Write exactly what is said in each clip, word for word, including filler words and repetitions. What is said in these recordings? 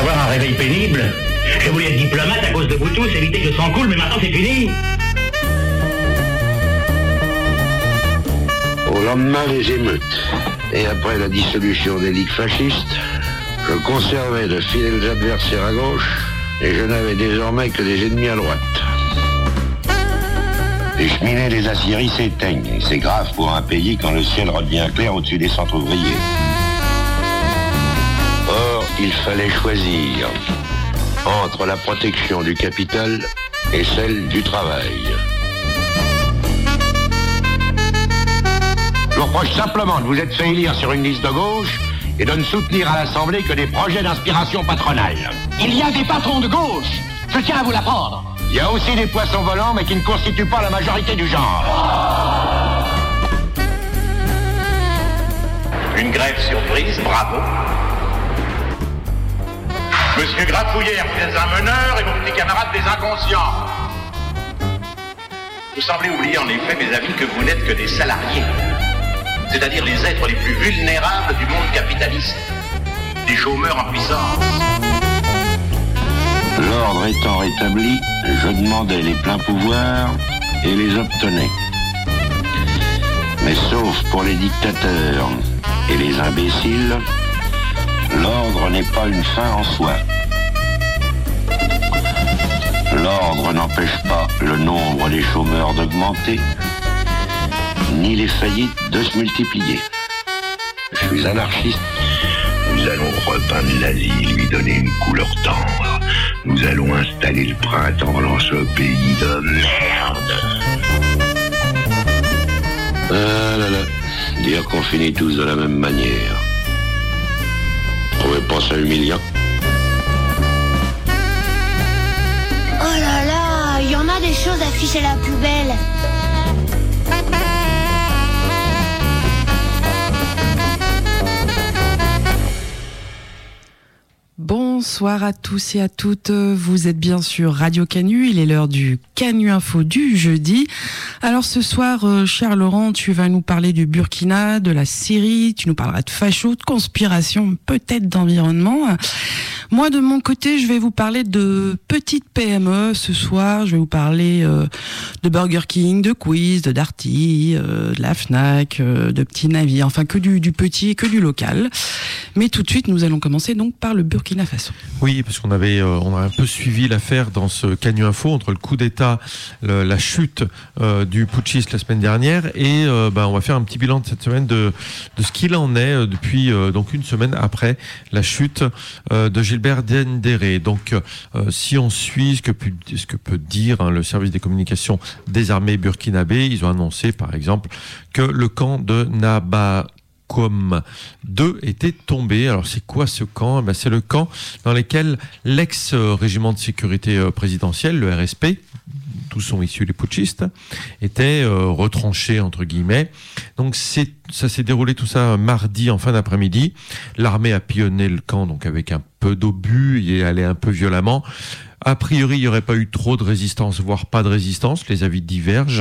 avoir un réveil pénible. Je voulais être diplomate à cause de vous tous, éviter que le sang coule, mais maintenant c'est fini. Au lendemain des émeutes, et après la dissolution des ligues fascistes, je conservais de fidèles adversaires à gauche, et je n'avais désormais que des ennemis à droite. Les cheminées des aciéries s'éteignent, et c'est grave pour un pays quand le ciel redevient clair au-dessus des centres ouvriers. Or, il fallait choisir entre la protection du capital et celle du travail. Je vous reproche simplement de vous être fait élire sur une liste de gauche et de ne soutenir à l'Assemblée que des projets d'inspiration patronale. Il y a des patrons de gauche, je tiens à vous l'apprendre. Il y a aussi des poissons volants, mais qui ne constituent pas la majorité du genre. Une grève surprise, bravo. Monsieur Grafouillère, vous êtes un meneur et vos petits camarades des inconscients. Vous semblez oublier en effet, mes amis, que vous n'êtes que des salariés. C'est-à-dire les êtres les plus vulnérables du monde capitaliste. Des chômeurs en puissance. L'ordre étant rétabli, je demandais les pleins pouvoirs et les obtenais. Mais sauf pour les dictateurs et les imbéciles, l'ordre n'est pas une fin en soi. L'ordre n'empêche pas le nombre des chômeurs d'augmenter, ni les faillites de se multiplier. Je suis anarchiste. Nous allons repeindre la vie, lui donner une couleur tendre. Nous allons installer le printemps dans ce pays de merde. Ah là là, dire qu'on finit tous de la même manière. Trouvez pas ça humiliant? Oh là là, il y en a des choses affichées à la poubelle. Bonsoir à tous et à toutes, vous êtes bien sur Radio Canu, il est l'heure du Canu Info du jeudi. Alors ce soir, euh, cher Laurent, tu vas nous parler du Burkina, de la Syrie, tu nous parleras de facho, de conspiration, peut-être d'environnement. Moi de mon côté, je vais vous parler de petites P M E ce soir, je vais vous parler euh, de Burger King, de Quiz, de Darty, euh, de la Fnac, euh, de petits navires, enfin que du, du petit, que du local. Mais tout de suite, nous allons commencer donc par le Burkina Faso. Oui, parce qu'on avait, euh, on a un peu suivi l'affaire dans ce Canu Info entre le coup d'État, le, la chute euh, du putschiste la semaine dernière, et euh, bah, on va faire un petit bilan de cette semaine de, de ce qu'il en est euh, depuis euh, donc une semaine après la chute euh, de Gilbert Diendéré. Donc, euh, si on suit ce que peut, ce que peut dire hein, le service des communications des armées burkinabées, ils ont annoncé par exemple que le camp de Naba Comme deux était tombé. Alors c'est quoi ce camp ? Ben, c'est le camp dans lequel l'ex-régiment de sécurité présidentielle, le R S P, d'où sont issus les putschistes, était euh, retranché entre guillemets. Donc c'est, ça s'est déroulé tout ça mardi en fin d'après-midi. L'armée a pillonné le camp donc avec un peu d'obus et est allé un peu violemment. A priori, il n'y aurait pas eu trop de résistance, voire pas de résistance. Les avis divergent.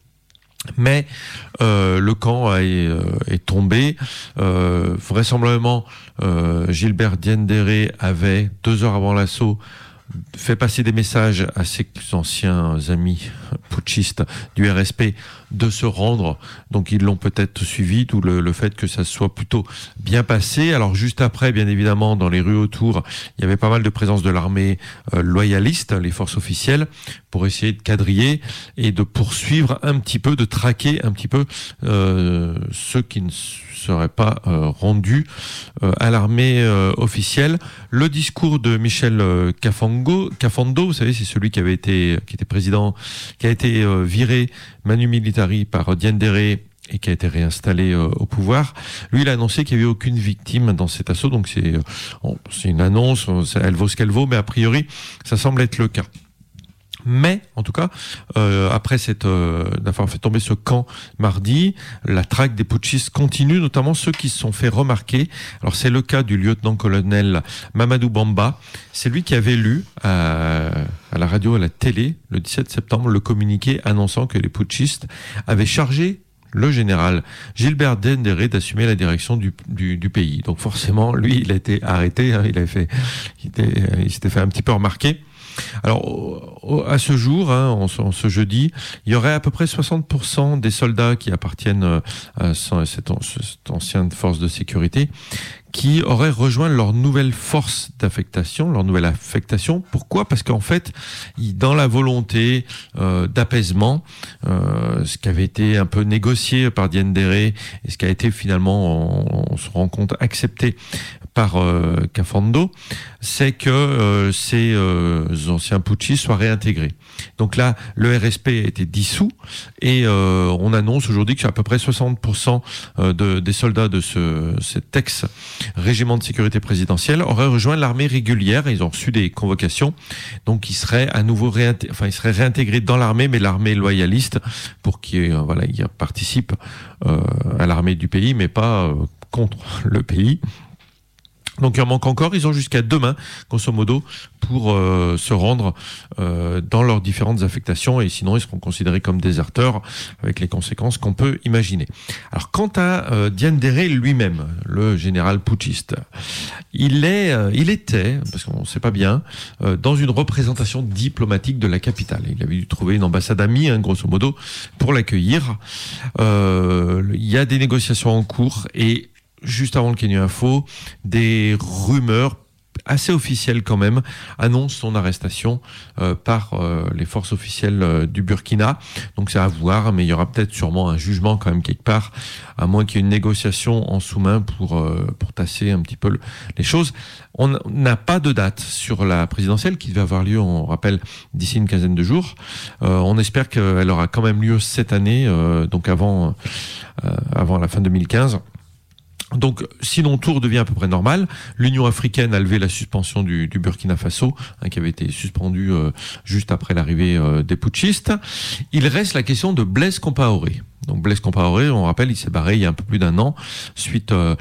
Mais euh, le camp est, euh, est tombé. Euh, vraisemblablement, euh, Gilbert Diendéré avait, deux heures avant l'assaut, fait passer des messages à ses anciens amis putschistes du R S P de se rendre. Donc ils l'ont peut-être suivi, d'où le, le fait que ça soit plutôt bien passé. Alors juste après, bien évidemment, dans les rues autour, il y avait pas mal de présence de l'armée euh, loyaliste, les forces officielles, pour essayer de quadriller et de poursuivre un petit peu, de traquer un petit peu euh, ceux qui ne seraient pas euh, rendus euh, à l'armée euh, officielle. Le discours de Michel euh, Kafando, Kafando, vous savez, c'est celui qui avait été, qui était président, qui a été euh, viré manu militari par Diendéré et qui a été réinstallé euh, au pouvoir. Lui, il a annoncé qu'il n'y avait aucune victime dans cet assaut, donc c'est, euh, c'est une annonce, elle vaut ce qu'elle vaut, mais a priori, ça semble être le cas. Mais, en tout cas, euh, après cette, euh, d'avoir fait tomber ce camp mardi, la traque des putschistes continue, notamment ceux qui se sont fait remarquer. Alors, c'est le cas du lieutenant-colonel Mamadou Bamba. C'est lui qui avait lu à, à la radio et à la télé, le dix-sept septembre, le communiqué annonçant que les putschistes avaient chargé le général Gilbert Diendéré d'assumer la direction du, du, du pays. Donc forcément, lui, il a été arrêté, hein, il avait fait, il, était, il s'était fait un petit peu remarquer. Alors, à ce jour, hein, en, ce, en ce jeudi, il y aurait à peu près soixante pour cent des soldats qui appartiennent à cette, cette ancienne force de sécurité qui auraient rejoint leur nouvelle force d'affectation, leur nouvelle affectation. Pourquoi ? Parce qu'en fait, dans la volonté euh, d'apaisement, euh, ce qui avait été un peu négocié par Diendéré et ce qui a été finalement, on, on se rend compte, accepté par euh, Kafando, c'est que euh, ces euh, anciens putschistes soient réintégrés. Donc là, le R S P a été dissous et euh, on annonce aujourd'hui que à peu près soixante pour cent de, des soldats de ce, cet ex-régiment de sécurité présidentielle auraient rejoint l'armée régulière et ils ont reçu des convocations. Donc ils seraient à nouveau réintégrés, enfin ils seraient réintégrés dans l'armée, mais l'armée loyaliste pour qu'ils euh, voilà, ils participent euh, à l'armée du pays, mais pas euh, contre le pays. Donc il en manque encore, ils ont jusqu'à demain, grosso modo, pour euh, se rendre euh, dans leurs différentes affectations et sinon ils seront considérés comme déserteurs avec les conséquences qu'on peut imaginer. Alors quant à euh, Diendéré lui-même, le général putschiste, il est, euh, il était, parce qu'on ne sait pas bien, euh, dans une représentation diplomatique de la capitale. Il avait dû trouver une ambassade amie, hein, grosso modo, pour l'accueillir. Euh, il y a des négociations en cours et juste avant le Kanu Info, des rumeurs assez officielles quand même annoncent son arrestation euh, par euh, les forces officielles euh, du Burkina. Donc c'est à voir, mais il y aura peut-être sûrement un jugement quand même quelque part, à moins qu'il y ait une négociation en sous-main pour euh, pour tasser un petit peu le, les choses. On n'a pas de date sur la présidentielle qui devait avoir lieu, on rappelle, d'ici une quinzaine de jours. Euh, on espère qu'elle aura quand même lieu cette année, euh, donc avant euh, avant la fin deux mille quinze. Donc, sinon tout devient à peu près normal. L'Union africaine a levé la suspension du, du Burkina Faso, hein, qui avait été suspendue euh, juste après l'arrivée euh, des putschistes. Il reste la question de Blaise Compaoré. Donc Blaise Compaoré, on rappelle, il s'est barré il y a un peu plus d'un an suite euh,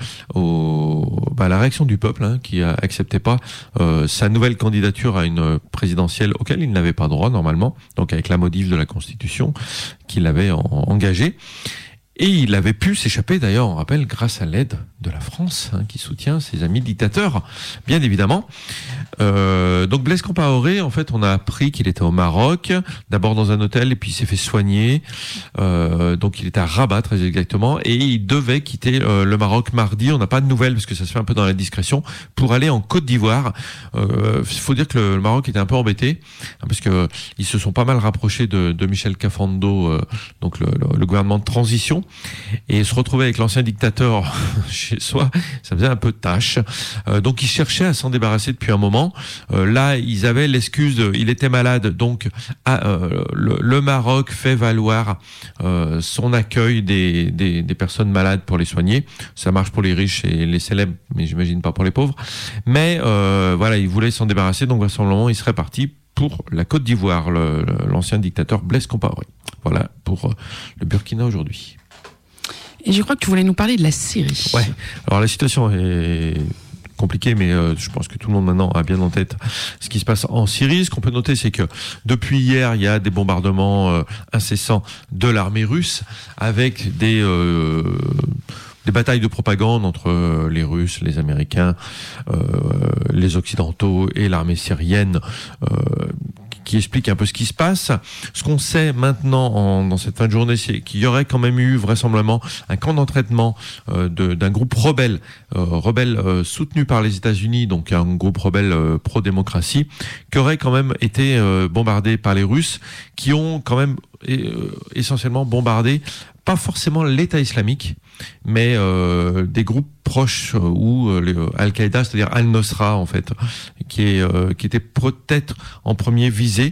au, bah, à la réaction du peuple, hein, qui acceptait pas euh, sa nouvelle candidature à une présidentielle auquel il n'avait pas droit normalement, donc avec la modif de la Constitution qu'il avait en, engagée. Et il avait pu s'échapper, d'ailleurs, on rappelle, grâce à l'aide de la France, hein, qui soutient ses amis dictateurs, bien évidemment. Euh, donc Blaise Compaoré, en fait, on a appris qu'il était au Maroc, d'abord dans un hôtel, et puis il s'est fait soigner. Euh, donc il était à Rabat, très exactement, et il devait quitter euh, le Maroc mardi. On n'a pas de nouvelles, parce que ça se fait un peu dans la discrétion, pour aller en Côte d'Ivoire. Il euh, faut dire que le, le Maroc était un peu embêté, hein, parce que ils se sont pas mal rapprochés de, de Michel Kafando, euh, donc le, le, le gouvernement de transition. Et se retrouver avec l'ancien dictateur chez soi, ça faisait un peu de tâche. Euh, donc ils cherchaient à s'en débarrasser depuis un moment. Euh, là, ils avaient l'excuse de, il était malade, donc à, euh, le, le Maroc fait valoir euh, son accueil des, des, des personnes malades pour les soigner. Ça marche pour les riches et les célèbres, mais j'imagine pas pour les pauvres. Mais euh, voilà, ils voulaient s'en débarrasser, donc vraisemblablement, il serait parti pour la Côte d'Ivoire, le, l'ancien dictateur Blaise Compaoré. Voilà pour le Burkina aujourd'hui. Et je crois que tu voulais nous parler de la Syrie. Ouais. Alors la situation est compliquée, mais euh, je pense que tout le monde maintenant a bien en tête ce qui se passe en Syrie. Ce qu'on peut noter, c'est que depuis hier, il y a des bombardements euh, incessants de l'armée russe avec des euh, des batailles de propagande entre les Russes, les Américains, euh, les Occidentaux et l'armée syrienne, euh, qui explique un peu ce qui se passe. Ce qu'on sait maintenant en, dans cette fin de journée, c'est qu'il y aurait quand même eu vraisemblablement un camp d'entraînement euh, de, d'un groupe rebelle, euh, rebelle euh, soutenu par les États-Unis, donc un groupe rebelle euh, pro-démocratie, qui aurait quand même été euh, bombardé par les Russes, qui ont quand même euh, essentiellement bombardé pas forcément l'État islamique, mais euh, des groupes proches euh, ou euh, les, euh, Al-Qaïda, c'est-à-dire Al-Nosra en fait, qui est euh, qui était peut-être en premier visé.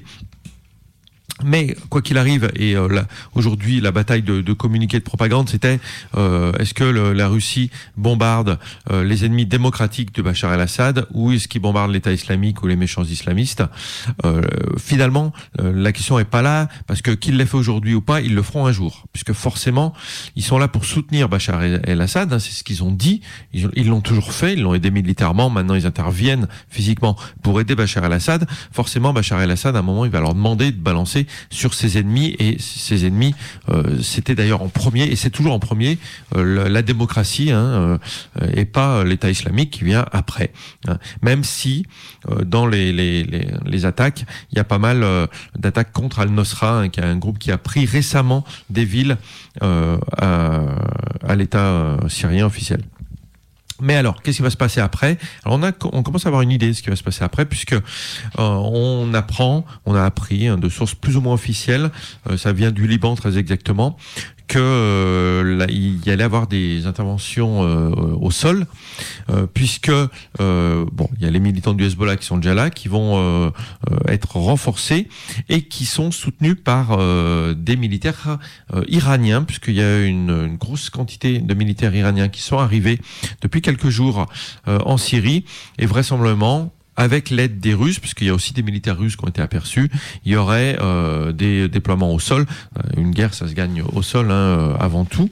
Mais quoi qu'il arrive, et euh, là, aujourd'hui la bataille de, de communiqué de propagande, c'était euh, est-ce que le, la Russie bombarde euh, les ennemis démocratiques de Bachar el-Assad ou est-ce qu'il bombarde l'État islamique ou les méchants islamistes? euh, Finalement, euh, la question est pas là, parce que qu'ils l'aient fait aujourd'hui ou pas, ils le feront un jour, puisque forcément ils sont là pour soutenir Bachar el-Assad, hein, c'est ce qu'ils ont dit, ils, ils l'ont toujours fait, ils l'ont aidé militairement, maintenant ils interviennent physiquement pour aider Bachar el-Assad. Forcément, Bachar el-Assad, à un moment, il va leur demander de balancer centré sur ses ennemis, et ses ennemis, euh, c'était d'ailleurs en premier, et c'est toujours en premier, euh, la, la démocratie, hein, euh, et pas l'État islamique qui vient après. Hein. Même si, euh, dans les, les, les, les attaques, il y a pas mal euh, d'attaques contre Al-Nosra, hein, qui est un groupe qui a pris récemment des villes euh, à, à l'État euh, syrien officiel. Mais alors, qu'est-ce qui va se passer après ? Alors, on a, on commence à avoir une idée de ce qui va se passer après, puisque euh, on apprend, on a appris hein, de sources plus ou moins officielles, euh, ça vient du Liban très exactement, que euh, là, il y allait avoir des interventions euh, au sol, euh, puisque euh, bon, il y a les militants du Hezbollah qui sont déjà là, qui vont euh, euh, être renforcés et qui sont soutenus par euh, des militaires euh, iraniens, puisqu'il y a une, une grosse quantité de militaires iraniens qui sont arrivés depuis quelques jours euh, en Syrie, et vraisemblablement avec l'aide des Russes, puisqu'il y a aussi des militaires russes qui ont été aperçus, il y aurait euh, des déploiements au sol. Euh, une guerre, ça se gagne au sol, hein, euh, avant tout.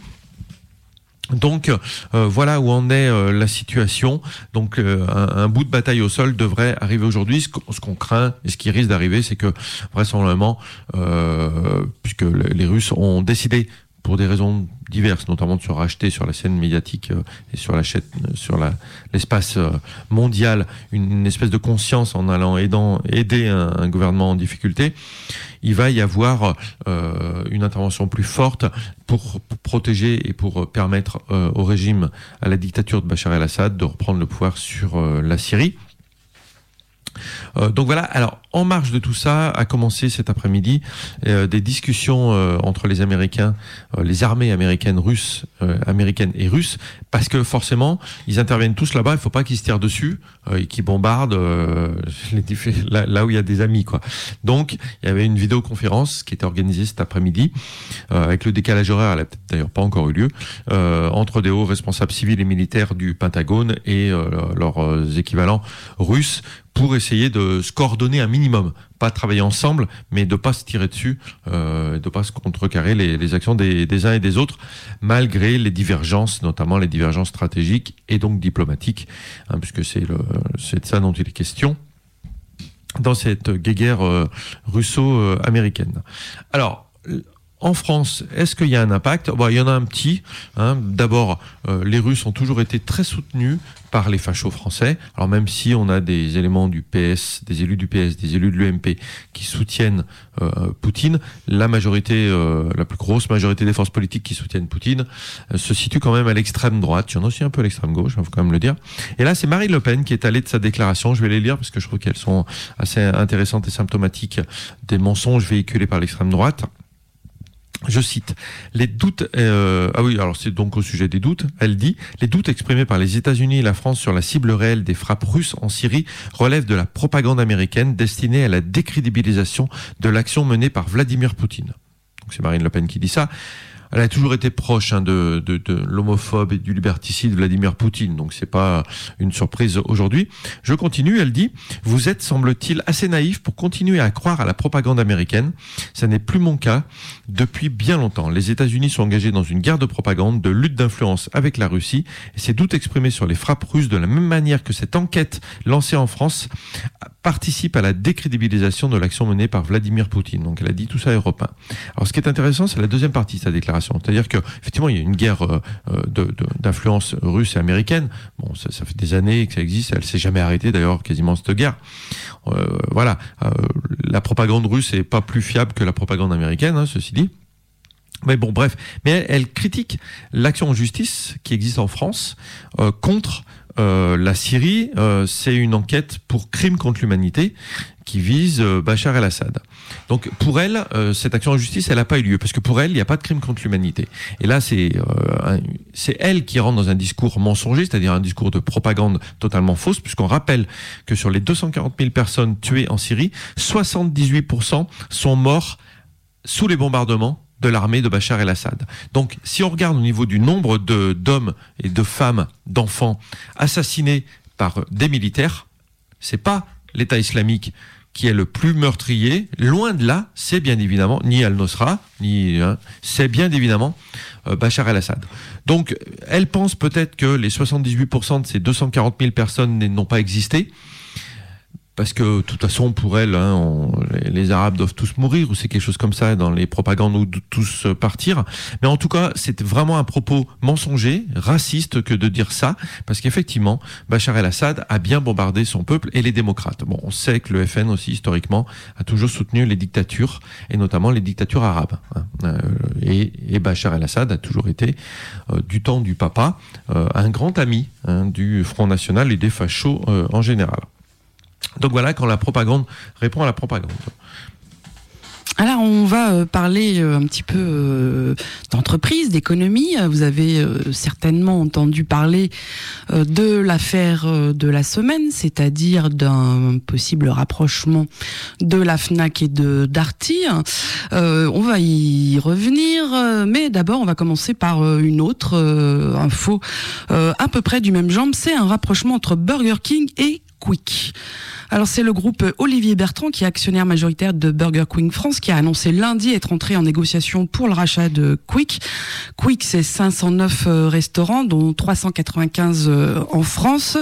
Donc euh, voilà où en est euh, la situation. Donc euh, un, un bout de bataille au sol devrait arriver aujourd'hui. Ce, ce qu'on craint et ce qui risque d'arriver, c'est que vraisemblablement, euh, puisque les Russes ont décidé, pour des raisons diverses, notamment de se racheter sur la scène médiatique euh, et sur la chaîne, sur la, l'espace euh, mondial, une, une espèce de conscience en allant aidant, aider un, un gouvernement en difficulté, il va y avoir euh, une intervention plus forte pour, pour protéger et pour permettre euh, au régime, à la dictature de Bachar el-Assad, de reprendre le pouvoir sur euh, la Syrie. Euh, donc voilà, alors en marge de tout ça a commencé cet après-midi euh, des discussions euh, entre les Américains, euh, les armées américaines, russes, euh, américaines et russes, parce que forcément ils interviennent tous là-bas, il faut pas qu'ils se tirent dessus euh, et qu'ils bombardent euh, les diffé- là, là où il y a des amis, quoi. Donc il y avait une vidéoconférence qui était organisée cet après-midi euh, avec le décalage horaire, elle a peut-être d'ailleurs pas encore eu lieu, euh, entre des hauts responsables civils et militaires du Pentagone et euh, leurs euh, équivalents russes, pour essayer de se coordonner un minimum, pas travailler ensemble, mais de pas se tirer dessus, euh, de pas se contrecarrer les, les actions des, des uns et des autres, malgré les divergences, notamment les divergences stratégiques et donc diplomatiques, hein, puisque c'est, le, c'est de ça dont il est question dans cette guéguerre euh, russo-américaine. Alors, en France, est-ce qu'il y a un impact ? Bon, il y en a un petit. Hein. D'abord, euh, les Russes ont toujours été très soutenus par les fachos français. Alors même si on a des éléments du P S, des élus du P S, des élus de l'U M P qui soutiennent euh, Poutine, la majorité, euh, la plus grosse majorité des forces politiques qui soutiennent Poutine euh, se situe quand même à l'extrême droite. Il y en a aussi un peu à l'extrême gauche, il faut quand même le dire. Et là, c'est Marine Le Pen qui est allée de sa déclaration. Je vais les lire parce que je trouve qu'elles sont assez intéressantes et symptomatiques des mensonges véhiculés par l'extrême droite. Je cite, les doutes, euh, ah oui, alors c'est donc au sujet des doutes, elle dit, les doutes exprimés par les États-Unis et la France sur la cible réelle des frappes russes en Syrie relèvent de la propagande américaine destinée à la décrédibilisation de l'action menée par Vladimir Poutine. Donc c'est Marine Le Pen qui dit ça. Elle a toujours été proche hein, de, de, de l'homophobe et du liberticide Vladimir Poutine, donc c'est pas une surprise aujourd'hui. Je continue, elle dit « Vous êtes, semble-t-il, assez naïf pour continuer à croire à la propagande américaine. Ça n'est plus mon cas depuis bien longtemps. Les États-Unis sont engagés dans une guerre de propagande, de lutte d'influence avec la Russie, et ces doutes exprimés sur les frappes russes de la même manière que cette enquête lancée en France participe à la décrédibilisation de l'action menée par Vladimir Poutine. » Donc elle a dit tout ça à Europe un. Alors ce qui est intéressant, c'est la deuxième partie de sa déclaration. C'est-à-dire que effectivement, il y a une guerre euh, de, de, d'influence russe et américaine. Bon, ça, ça fait des années que ça existe. Elle s'est jamais arrêtée d'ailleurs, quasiment cette guerre. Euh, voilà, euh, la propagande russe est pas plus fiable que la propagande américaine, hein, ceci dit. Mais bon, bref. Mais elle, elle critique l'action en justice qui existe en France euh, contre euh, la Syrie. Euh, c'est une enquête pour crime contre l'humanité qui vise euh, Bachar el-Assad. Donc pour elle, euh, cette action en justice, elle n'a pas eu lieu, parce que pour elle, il n'y a pas de crime contre l'humanité. Et là, c'est euh, un, c'est elle qui rentre dans un discours mensonger, c'est-à-dire un discours de propagande totalement fausse, puisqu'on rappelle que sur les deux cent quarante mille personnes tuées en Syrie, soixante-dix-huit pour cent sont morts sous les bombardements de l'armée de Bachar el-Assad. Donc, si on regarde au niveau du nombre de, d'hommes et de femmes, d'enfants assassinés par des militaires, c'est pas l'État islamique qui est le plus meurtrier. Loin de là, c'est bien évidemment ni Al-Nosra, ni hein, c'est bien évidemment euh, Bachar el-Assad. Donc, elle pense peut-être que les soixante-dix-huit pour cent de ces deux cent quarante mille personnes n'ont pas existé. parce que de toute façon pour elle, hein, on, les, les Arabes doivent tous mourir, ou c'est quelque chose comme ça dans les propagandes, ou tous partir. Mais en tout cas, c'est vraiment un propos mensonger, raciste que de dire ça, parce qu'effectivement, Bachar el-Assad a bien bombardé son peuple et les démocrates. Bon, on sait que le F N aussi historiquement a toujours soutenu les dictatures, et notamment les dictatures arabes. Hein. Euh, et, et Bachar el-Assad a toujours été, euh, du temps du papa, euh, un grand ami hein, du Front National et des fachos euh, en général. Donc voilà, quand la propagande répond à la propagande. Alors on va euh, parler euh, un petit peu euh, d'entreprise, d'économie. Vous avez euh, certainement entendu parler euh, de l'affaire euh, de la semaine, c'est-à-dire d'un possible rapprochement de la Fnac et de Darty. Euh, on va y revenir, euh, mais d'abord on va commencer par euh, une autre euh, info euh, à peu près du même genre. C'est un rapprochement entre Burger King et Quick. Alors c'est le groupe Olivier Bertrand qui est actionnaire majoritaire de Burger King France qui a annoncé lundi être entré en négociation pour le rachat de Quick. Quick, c'est cinq cent neuf euh, restaurants dont trois cent quatre-vingt-quinze euh, en France.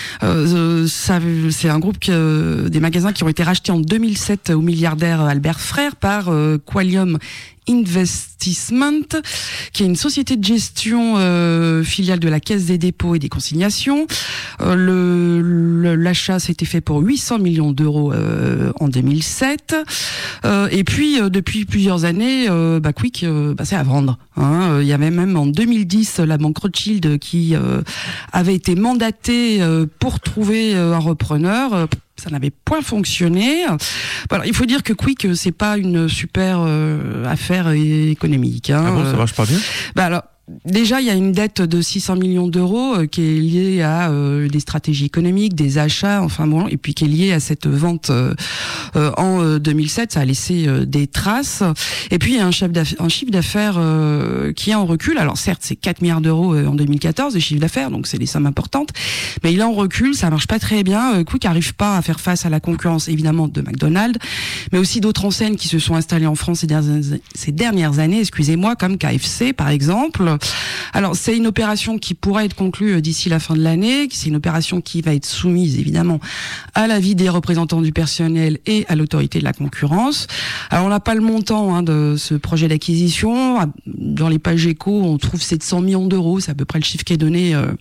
Euh, ça, c'est un groupe que, des magasins qui ont été rachetés en deux mille sept au milliardaire Albert Frère par euh, Qualium Investissement, qui est une société de gestion euh, filiale de la Caisse des dépôts et des consignations. Euh, le, le, l'achat s'était fait pour huit cents millions d'euros euh, en deux mille sept. Euh, et puis, euh, depuis plusieurs années, euh, bah, Quick, euh, bah, c'est à vendre. Hein. Il y avait même en deux mille dix la banque Rothschild qui euh, avait été mandatée euh, pour trouver euh, un repreneur. Ça n'avait point fonctionné. Voilà, il faut dire que Quick, c'est pas une super euh, affaire économique. Hein. Ah bon, ça marche pas bien ? Bah alors, déjà, il y a une dette de six cents millions d'euros euh, qui est liée à euh, des stratégies économiques, des achats, enfin bon, et puis qui est liée à cette vente euh, euh, en euh, deux mille sept. Ça a laissé euh, des traces. Et puis, il y a un, chef un chiffre d'affaires euh, qui est en recul. Alors certes, c'est quatre milliards d'euros euh, en deux mille quatorze de chiffre d'affaires, donc c'est des sommes importantes. Mais il est en recul, ça marche pas très bien. Euh, Quick n'arrive pas à faire face à la concurrence, évidemment, de McDonald's, mais aussi d'autres enseignes qui se sont installées en France ces dernières, ces dernières années, excusez-moi, comme K F C, par exemple. Alors, c'est une opération qui pourrait être conclue d'ici la fin de l'année. C'est une opération qui va être soumise, évidemment, à l'avis des représentants du personnel et à l'autorité de la concurrence. Alors, on n'a pas le montant hein, de ce projet d'acquisition. Dans les pages éco, on trouve sept cents millions d'euros. C'est à peu près le chiffre qui est donné. Euh,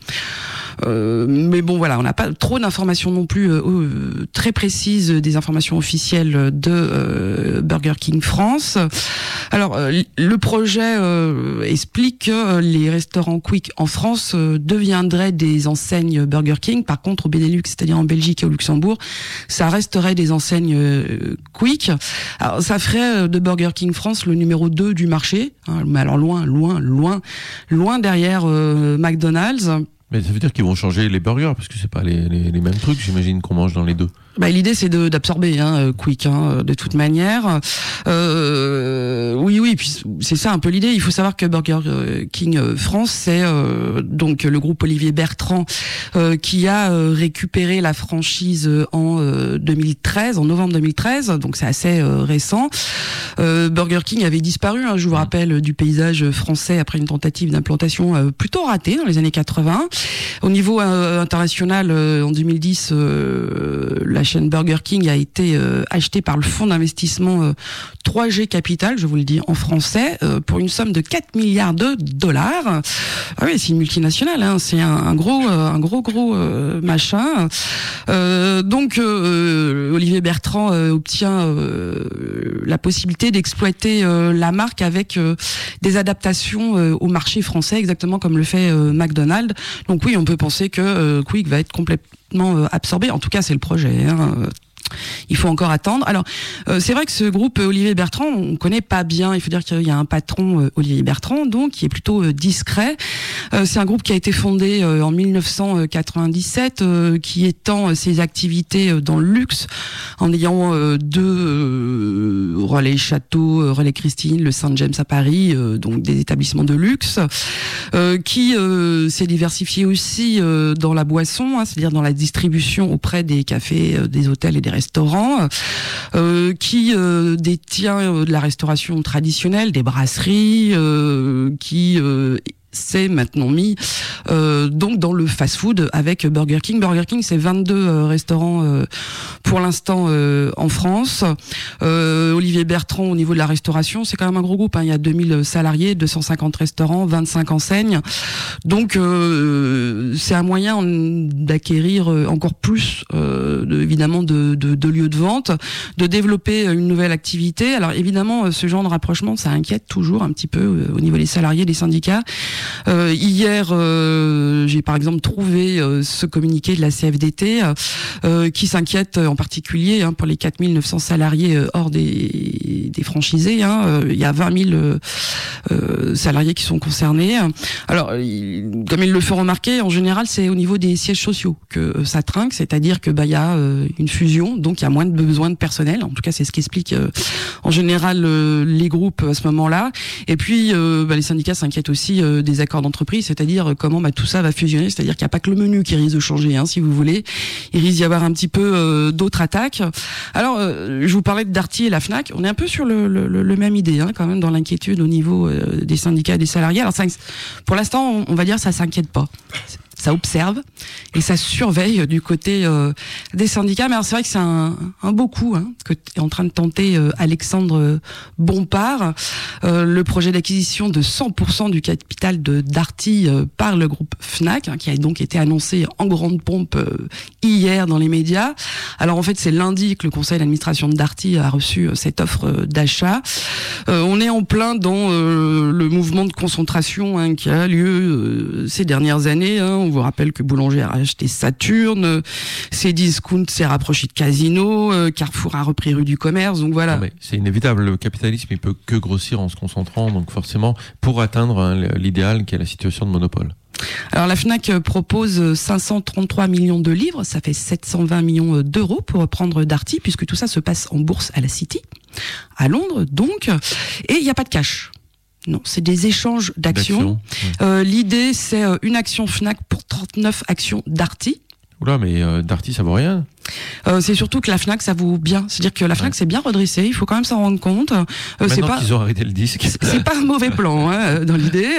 euh, mais bon, voilà, on n'a pas trop d'informations non plus euh, euh, très précises, des informations officielles de euh, Burger King France. Alors, euh, le projet euh, explique que euh, les restaurants Quick en France euh, deviendraient des enseignes Burger King. Par contre, au Benelux, c'est-à-dire en Belgique et au Luxembourg, ça resterait des enseignes euh, Quick. Alors, ça ferait de Burger King France le numéro deux du marché. Hein, mais alors loin, loin, loin, loin derrière euh, McDonald's. Mais ça veut dire qu'ils vont changer les burgers, parce que c'est pas les, les, les mêmes trucs, j'imagine, qu'on mange dans les deux. Bah, l'idée c'est de d'absorber hein, Quick hein, de toute manière. Euh, oui oui puis c'est ça un peu l'idée. Il faut savoir que Burger King France c'est euh, donc le groupe Olivier Bertrand euh, qui a euh, récupéré la franchise en euh, deux mille treize, en novembre deux mille treize, donc c'est assez euh, récent. Euh, Burger King avait disparu, hein, je vous rappelle, du paysage français après une tentative d'implantation euh, plutôt ratée dans les années quatre-vingts. Au niveau euh, international, euh, en deux mille dix, euh, la chaîne Burger King a été euh, achetée par le fonds d'investissement euh, trois G Capital, je vous le dis en français, euh, pour une somme de quatre milliards de dollars. Ah oui, c'est une multinationale, hein, c'est un, un gros, euh, un gros, gros euh, machin. Euh, donc, euh, Olivier Bertrand euh, obtient euh, la possibilité d'exploiter euh, la marque avec euh, des adaptations euh, au marché français, exactement comme le fait euh, McDonald's. Donc oui, on peut penser que euh, Quick va être complètement euh, absorbé. En tout cas, c'est le projet. Hein. Il faut encore attendre. Alors, euh, c'est vrai que ce groupe euh, Olivier Bertrand, on connaît pas bien. Il faut dire qu'il y a un patron, euh, Olivier Bertrand, donc qui est plutôt euh, discret. Euh, c'est un groupe qui a été fondé euh, en mille neuf cent quatre-vingt-dix-sept, euh, qui étend euh, ses activités euh, dans le luxe, en ayant euh, deux euh, Relais Château, euh, Relais Christine, le Saint-James à Paris, euh, donc des établissements de luxe, euh, qui euh, s'est diversifié aussi euh, dans la boisson, hein, c'est-à-dire dans la distribution auprès des cafés, euh, des hôtels et des restaurants, euh, qui euh, détient euh, de la restauration traditionnelle, des brasseries, euh, qui euh, s'est maintenant mis euh, donc dans le fast-food avec Burger King. Burger King, c'est vingt-deux euh, restaurants euh, pour l'instant euh, en France. Euh, Olivier Bertrand, au niveau de la restauration, c'est quand même un gros groupe, hein. Il y a deux mille salariés, deux cent cinquante restaurants, vingt-cinq enseignes. Donc euh, c'est un moyen d'acquérir encore plus, euh, de, évidemment, de, de, de lieux de vente, de développer une nouvelle activité. Alors évidemment, ce genre de rapprochement, ça inquiète toujours un petit peu euh, au niveau des salariés, des syndicats. Euh, hier, euh, j'ai par exemple trouvé euh, ce communiqué de la C F D T euh, qui s'inquiète en particulier hein, pour les quatre mille neuf cents salariés euh, hors des, des franchisés. Hein, euh, il y a vingt mille euh, euh, salariés qui sont concernés. Alors, il, comme ils le font remarquer, en général, c'est au niveau des sièges sociaux que euh, ça trinque, c'est-à-dire que bah il y a euh, une fusion, donc il y a moins de besoin de personnel. En tout cas, c'est ce qu'explique euh, en général euh, les groupes à ce moment-là. Et puis, euh, bah, les syndicats s'inquiètent aussi euh, des accords d'entreprise, c'est-à-dire euh, comment bah, tout ça va fusionner, c'est-à-dire qu'il n'y a pas que le menu qui risque de changer, hein, si vous voulez. Il risque d'y avoir un petit peu euh, d'autres attaques. Alors, euh, je vous parlais de Darty et la Fnac. On est un peu sur le, le, le même idée, hein, quand même, dans l'inquiétude au niveau euh, des syndicats et des salariés. Alors, ça, pour l'instant, on va dire ça s'inquiète pas. Ça observe et ça surveille du côté euh, des syndicats. Mais alors c'est vrai que c'est un, un beau coup hein, que est en train de tenter euh, Alexandre Bompard. Euh, le projet d'acquisition de cent pour cent du capital de Darty euh, par le groupe Fnac, hein, qui a donc été annoncé en grande pompe euh, hier dans les médias. Alors en fait c'est lundi que le conseil d'administration de Darty a reçu euh, cette offre euh, d'achat. Euh, on est en plein dans euh, le mouvement de concentration hein, qui a lieu euh, ces dernières années. Hein. On vous rappelle que Boulanger a acheté Saturne, Cdiscount s'est rapproché de Casino, euh, Carrefour a repris rue du Commerce, donc voilà. Non, mais c'est inévitable, le capitalisme il peut que grossir en se concentrant, donc forcément pour atteindre hein, l'idéal qui est la situation de monopole. Alors la Fnac propose cinq cent trente-trois millions de livres, ça fait sept cent vingt millions d'euros pour reprendre Darty, puisque tout ça se passe en bourse à la City, à Londres donc, et il n'y a pas de cash. Non, c'est des échanges d'actions. Ouais. Euh, l'idée, c'est une action Fnac pour trente-neuf actions Darty. Oula, mais euh, Darty, ça vaut rien. Euh, c'est surtout que la Fnac, ça vaut bien. C'est-à-dire que la Fnac, ouais. c'est bien redressé. Il faut quand même s'en rendre compte. Euh, Maintenant c'est pas qu'ils ont arrêté le disque. C'est, c'est pas un mauvais plan hein, dans l'idée.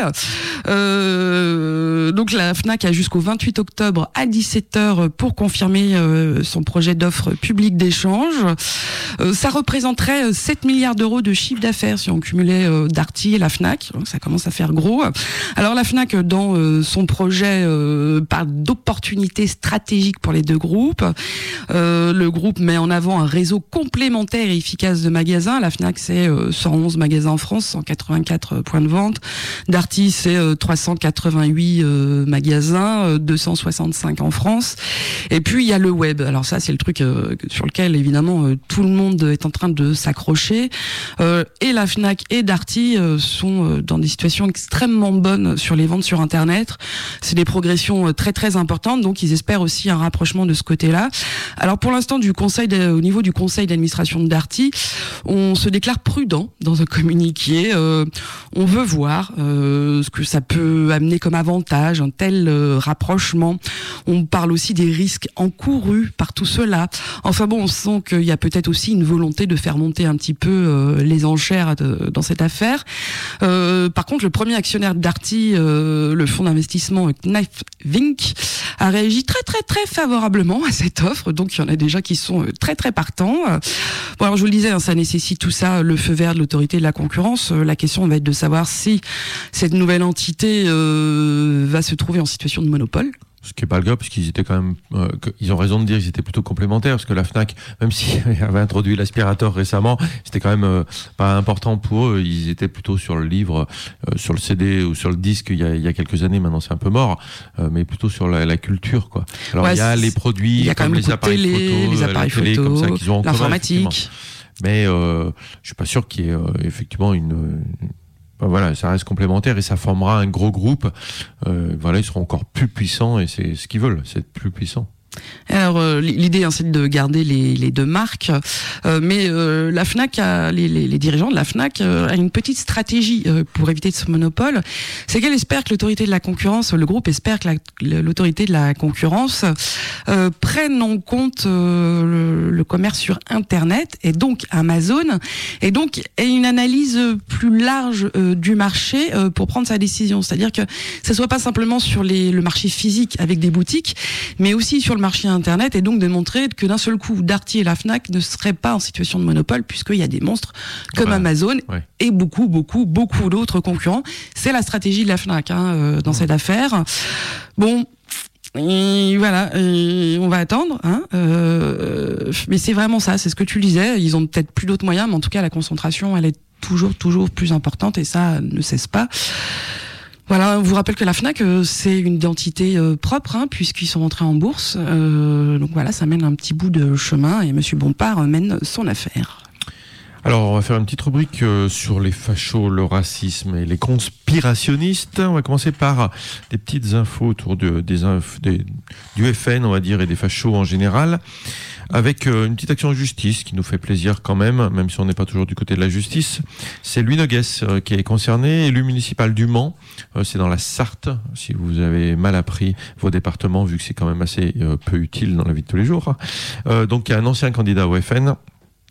Euh, donc la Fnac a jusqu'au vingt-huit octobre à dix-sept heures pour confirmer euh, son projet d'offre publique d'échange. Euh, ça représenterait sept milliards d'euros de chiffre d'affaires si on cumulait euh, Darty et la Fnac. Donc ça commence à faire gros. Alors la Fnac, dans euh, son projet, euh, parle d'opportunités stratégiques pour les deux groupes. Euh, le groupe met en avant un réseau complémentaire et efficace de magasins. La Fnac, c'est euh, cent onze magasins en France, cent quatre-vingt-quatre points de vente. Darty, c'est euh, trois cent quatre-vingt-huit euh, magasins, euh, deux cent soixante-cinq en France. Et puis, il y a le web. Alors ça, c'est le truc euh, sur lequel, évidemment, euh, tout le monde est en train de s'accrocher. Euh, et la Fnac et Darty euh, sont euh, dans des situations extrêmement bonnes sur les ventes sur Internet. C'est des progressions euh, très, très importantes. Donc, ils espèrent aussi un rapprochement de ce côté-là. Alors pour l'instant, du conseil de, au niveau du conseil d'administration de Darty, on se déclare prudent dans un communiqué. Euh, on veut voir euh, ce que ça peut amener comme avantage, un tel euh, rapprochement. On parle aussi des risques encourus par tout cela. Enfin bon, on sent qu'il y a peut-être aussi une volonté de faire monter un petit peu euh, les enchères de, dans cette affaire. Euh, par contre, le premier actionnaire de Darty, euh, le fonds d'investissement Knife Vinc, a réagi très très très favorablement à cette offre. Donc il y en a déjà qui sont très très partants. Bon alors je vous le disais, hein, ça nécessite tout ça le feu vert de l'autorité de la concurrence. La question va être de savoir si cette nouvelle entité euh, va se trouver en situation de monopole. Ce qui n'est pas le cas, puisqu'ils étaient quand même, euh, ils ont raison de dire qu'ils étaient plutôt complémentaires, parce que la Fnac, même s'ils avaient introduit l'aspirateur récemment, c'était quand même euh, pas important pour eux. Ils étaient plutôt sur le livre, euh, sur le C D ou sur le disque il y a, il y a quelques années. Maintenant, c'est un peu mort, euh, mais plutôt sur la, la culture, quoi. Alors ouais, il y a les produits, il y a quand comme même les appareils télé, photo, les appareils la télé, photo, comme ça, qu'ils ont en commun, l'informatique. Mais euh, je suis pas sûr qu'il y ait euh, effectivement une, une voilà, ça reste complémentaire et ça formera un gros groupe. Euh, voilà, ils seront encore plus puissants et c'est ce qu'ils veulent, c'est être plus puissants. Alors euh, l'idée hein, c'est de garder les, les deux marques, euh, mais euh, la Fnac, a, les, les, les dirigeants de la Fnac euh, a une petite stratégie euh, pour éviter ce monopole. C'est qu'elle espère que l'autorité de la concurrence, le groupe espère que la, l'autorité de la concurrence euh, prenne en compte euh, le, le commerce sur Internet et donc Amazon, et donc ait une analyse plus large euh, du marché euh, pour prendre sa décision. C'est-à-dire que ça soit pas simplement sur les, le marché physique avec des boutiques, mais aussi sur le marché Internet, et donc de montrer que d'un seul coup Darty et la Fnac ne seraient pas en situation de monopole, puisqu'il y a des monstres comme ouais, Amazon ouais. et beaucoup beaucoup beaucoup d'autres concurrents. C'est la stratégie de la Fnac hein, euh, dans ouais. cette affaire. Bon, et voilà, et on va attendre hein, euh, mais c'est vraiment ça, c'est ce que tu disais, ils ont peut-être plus d'autres moyens, mais en tout cas la concentration elle est toujours toujours plus importante, et ça ne cesse pas. Voilà, on vous rappelle que la Fnac, euh, c'est une identité euh, propre, hein, puisqu'ils sont rentrés en bourse. Euh, donc voilà, ça mène un petit bout de chemin, et Monsieur Bompard euh, mène son affaire. Alors, on va faire une petite rubrique euh, sur les fachos, le racisme et les conspirationnistes. On va commencer par des petites infos autour de, des, inf, des du F N, on va dire, et des fachos en général, avec euh, une petite action en justice qui nous fait plaisir quand même, même si on n'est pas toujours du côté de la justice. C'est Louis Nogues euh, qui est concerné, élu municipal du Mans. Euh, c'est dans la Sarthe, si vous avez mal appris vos départements, vu que c'est quand même assez euh, peu utile dans la vie de tous les jours. Euh, donc, il y a un ancien candidat au F N.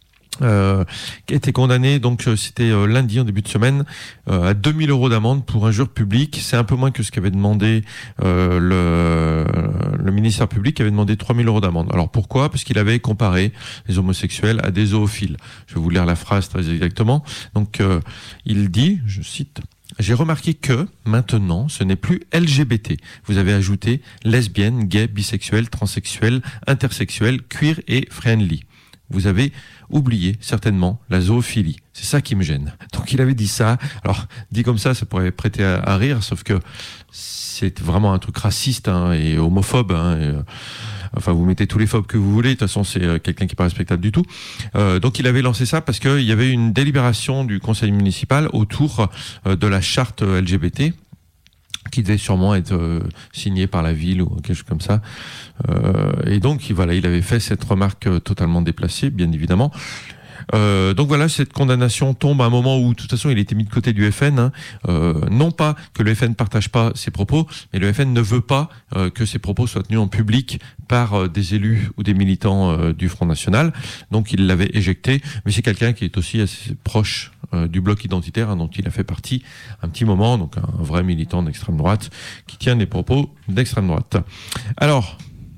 Euh, qui a été condamné, donc c'était euh, lundi en début de semaine, euh, à deux mille euros d'amende pour injure publique. C'est un peu moins que ce qu'avait demandé euh, le, le ministère public, qui avait demandé trois mille euros d'amende. Alors pourquoi ? Parce qu'il avait comparé les homosexuels à des zoophiles. Je vais vous lire la phrase très exactement. Donc euh, il dit, je cite: j'ai remarqué que, maintenant, ce n'est plus L G B T. Vous avez ajouté lesbienne, gay, bisexuel, transsexuel, intersexuel, queer et friendly. Vous avez oublié certainement la zoophilie. C'est ça qui me gêne. Donc il avait dit ça. Alors dit comme ça, ça pourrait prêter à, à rire, sauf que c'est vraiment un truc raciste hein, et homophobe. Hein, et, euh, enfin, vous mettez tous les phobes que vous voulez. De toute façon, c'est euh, quelqu'un qui n'est pas respectable du tout. Euh, donc il avait lancé ça parce qu'il y avait une délibération du conseil municipal autour euh, de la charte L G B T, qui devait sûrement être euh, signé par la ville ou quelque chose comme ça. Euh, et donc, voilà, il avait fait cette remarque euh, totalement déplacée, bien évidemment. Euh, donc voilà, cette condamnation tombe à un moment où, de toute façon, il était mis de côté du F N. Hein. Euh, non pas que le F N ne partage pas ses propos, mais le F N ne veut pas euh, que ses propos soient tenus en public par euh, des élus ou des militants euh, du Front National. Donc il l'avait éjecté. Mais c'est quelqu'un qui est aussi assez proche euh, du bloc identitaire, hein, dont il a fait partie un petit moment. Donc un vrai militant d'extrême droite qui tient des propos d'extrême droite. Alors,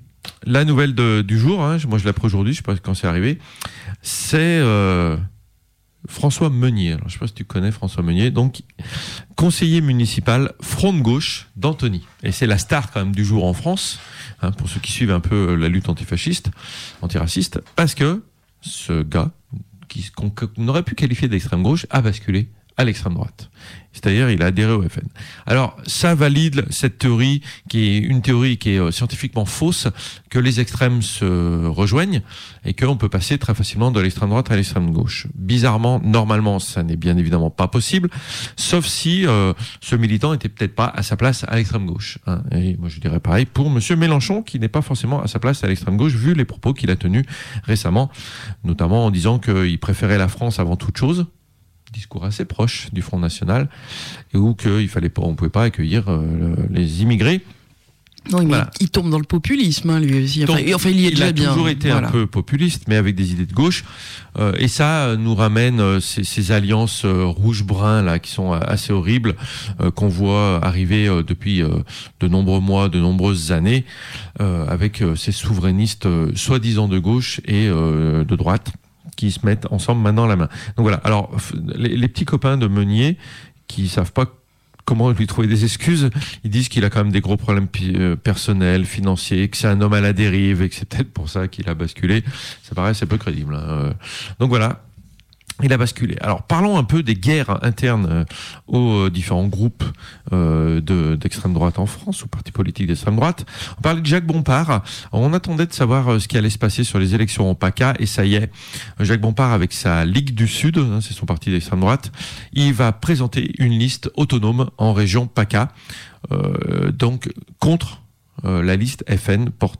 la nouvelle de, du jour, hein, moi je l'apprends aujourd'hui, je sais pas quand c'est arrivé, c'est euh, François Meunier. Alors, je sais pas si tu connais François Meunier, donc conseiller municipal Front de gauche d'Antony. Et c'est la star quand même du jour en France, hein, pour ceux qui suivent un peu la lutte antifasciste, antiraciste, parce que ce gars, qui, qu'on, qu'on aurait pu qualifier d'extrême gauche, a basculé à l'extrême droite. C'est-à-dire, il a adhéré au F N. Alors, ça valide cette théorie, qui est une théorie qui est scientifiquement fausse, que les extrêmes se rejoignent et qu'on peut passer très facilement de l'extrême droite à l'extrême gauche. Bizarrement, normalement, ça n'est bien évidemment pas possible, sauf si euh, ce militant était peut-être pas à sa place à l'extrême gauche. Hein. Et moi, je dirais pareil pour Monsieur Mélenchon, qui n'est pas forcément à sa place à l'extrême gauche, vu les propos qu'il a tenus récemment, notamment en disant qu'il préférait la France avant toute chose. Discours assez proche du Front National, et où qu'il fallait pas, on pouvait pas accueillir euh, les immigrés. Non, mais voilà. il, il tombe dans le populisme, hein, lui aussi. Enfin, Donc, enfin, il y est il déjà a bien. toujours été voilà. un peu populiste, mais avec des idées de gauche. Euh, et ça nous ramène euh, ces, ces alliances euh, rouge-brun là, qui sont assez horribles, euh, qu'on voit arriver euh, depuis euh, de nombreux mois, de nombreuses années, euh, avec euh, ces souverainistes euh, soi-disant de gauche et euh, de droite, qui se mettent ensemble maintenant la main. Donc voilà. Alors, les, les petits copains de Meunier, qui savent pas comment lui trouver des excuses, ils disent qu'il a quand même des gros problèmes euh, personnels, financiers, que c'est un homme à la dérive et que c'est peut-être pour ça qu'il a basculé. Ça paraît assez peu crédible. Hein. Donc voilà. Il a basculé. Alors parlons un peu des guerres internes euh, aux différents groupes euh, de, d'extrême droite en France, ou partis politiques d'extrême droite. On parlait de Jacques Bompard. On attendait de savoir euh, ce qui allait se passer sur les élections en PACA, et ça y est. Jacques Bompard, avec sa Ligue du Sud, hein, c'est son parti d'extrême droite, il va présenter une liste autonome en région PACA, euh, donc contre euh, la liste F N portée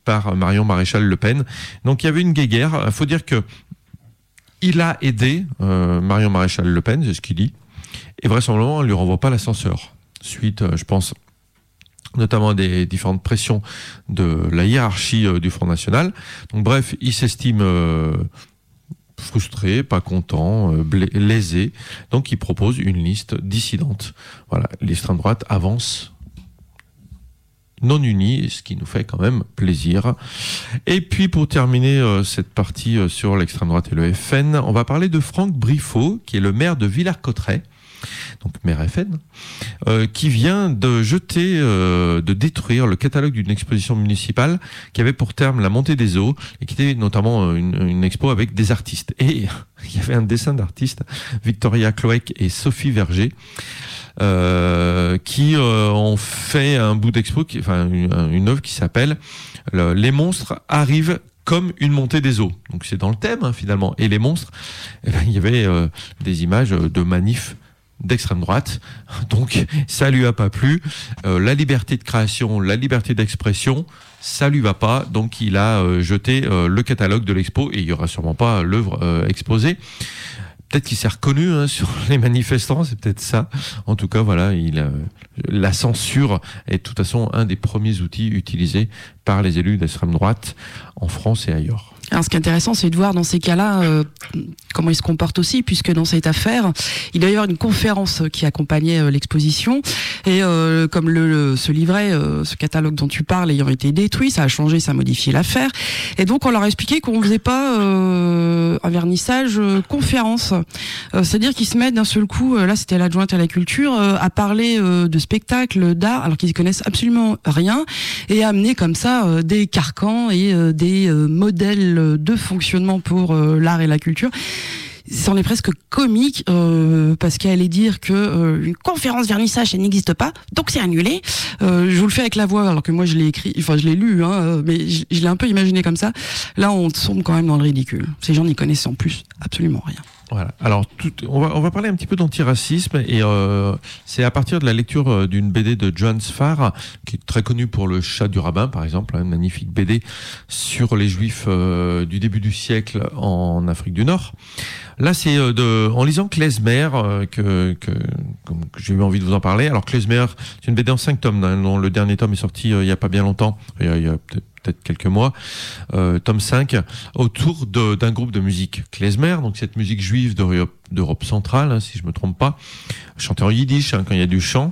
par Marion Maréchal Le Pen. Donc il y avait une guéguerre. Il faut dire que il a aidé euh, Marion Maréchal Le Pen, c'est ce qu'il dit, et vraisemblablement on ne lui renvoie pas l'ascenseur. Suite, euh, je pense, notamment des différentes pressions de la hiérarchie euh, du Front National. Donc bref, il s'estime euh, frustré, pas content, euh, blé- lésé. Donc il propose une liste dissidente. Voilà, l'extrême droite avance non unis, ce qui nous fait quand même plaisir. Et puis pour terminer euh, cette partie euh, sur l'extrême droite et le F N, on va parler de Franck Briffaut, qui est le maire de Villers-Cotterêts, donc maire F N, euh, qui vient de jeter, euh, de détruire le catalogue d'une exposition municipale qui avait pour terme la montée des eaux et qui était notamment une, une expo avec des artistes. Et il y avait un dessin d'artistes, Victoria Cloec et Sophie Verger, Euh, qui euh, ont fait un bout d'expo, qui, enfin une, une œuvre qui s'appelle le, Les monstres arrivent comme une montée des eaux. Donc c'est dans le thème hein, finalement. Et les monstres, eh ben, il y avait euh, des images de manifs d'extrême droite. Donc ça lui a pas plu. Euh, la liberté de création, la liberté d'expression, ça lui va pas. Donc il a euh, jeté euh, le catalogue de l'expo et il y aura sûrement pas l'œuvre euh, exposée. Peut-être qu'il s'est reconnu hein, sur les manifestants, c'est peut-être ça. En tout cas, voilà, il a, la censure est de toute façon un des premiers outils utilisés par les élus d'extrême droite en France et ailleurs. Alors, ce qui est intéressant, c'est de voir dans ces cas-là euh, comment ils se comportent aussi, puisque dans cette affaire, il y a eu une conférence qui accompagnait euh, l'exposition, et euh, comme le, le ce livret, euh, ce catalogue dont tu parles, ayant été détruit, ça a changé, ça a modifié l'affaire, et donc on leur a expliqué qu'on faisait pas euh, un vernissage euh, conférence, euh, c'est-à-dire qu'ils se mettent d'un seul coup, euh, là c'était l'adjointe à la culture, euh, à parler euh, de spectacles, d'art, alors qu'ils connaissent absolument rien, et à amener comme ça euh, des carcans et euh, des euh, modèles de fonctionnement pour euh, l'art et la culture. C'en est presque comique euh, parce qu'elle allait dire que euh, une conférence vernissage ça n'existe pas, donc c'est annulé. Euh, je vous le fais avec la voix alors que moi je l'ai écrit, enfin je l'ai lu, hein, mais je, je l'ai un peu imaginé comme ça. Là on tombe quand même dans le ridicule. Ces gens n'y connaissent en plus absolument rien. Voilà. Alors, tout, on va on va parler un petit peu d'antiracisme et euh, c'est à partir de la lecture d'une B D de John Sfar, qui est très connu pour Le Chat du rabbin, par exemple, une magnifique B D sur les Juifs euh, du début du siècle en Afrique du Nord. Là, c'est euh, de en lisant Klezmer euh, que, que que j'ai eu envie de vous en parler. Alors Klezmer, c'est une B D en cinq tomes, hein, dont le dernier tome est sorti euh, il y a pas bien longtemps, il y a, il y a peut-être peut-être quelques mois, euh, tome cinq, autour de, d'un groupe de musique klezmer, donc cette musique juive d'Europe, d'Europe centrale, hein, si je me trompe pas, chanté en yiddish hein, quand il y a du chant.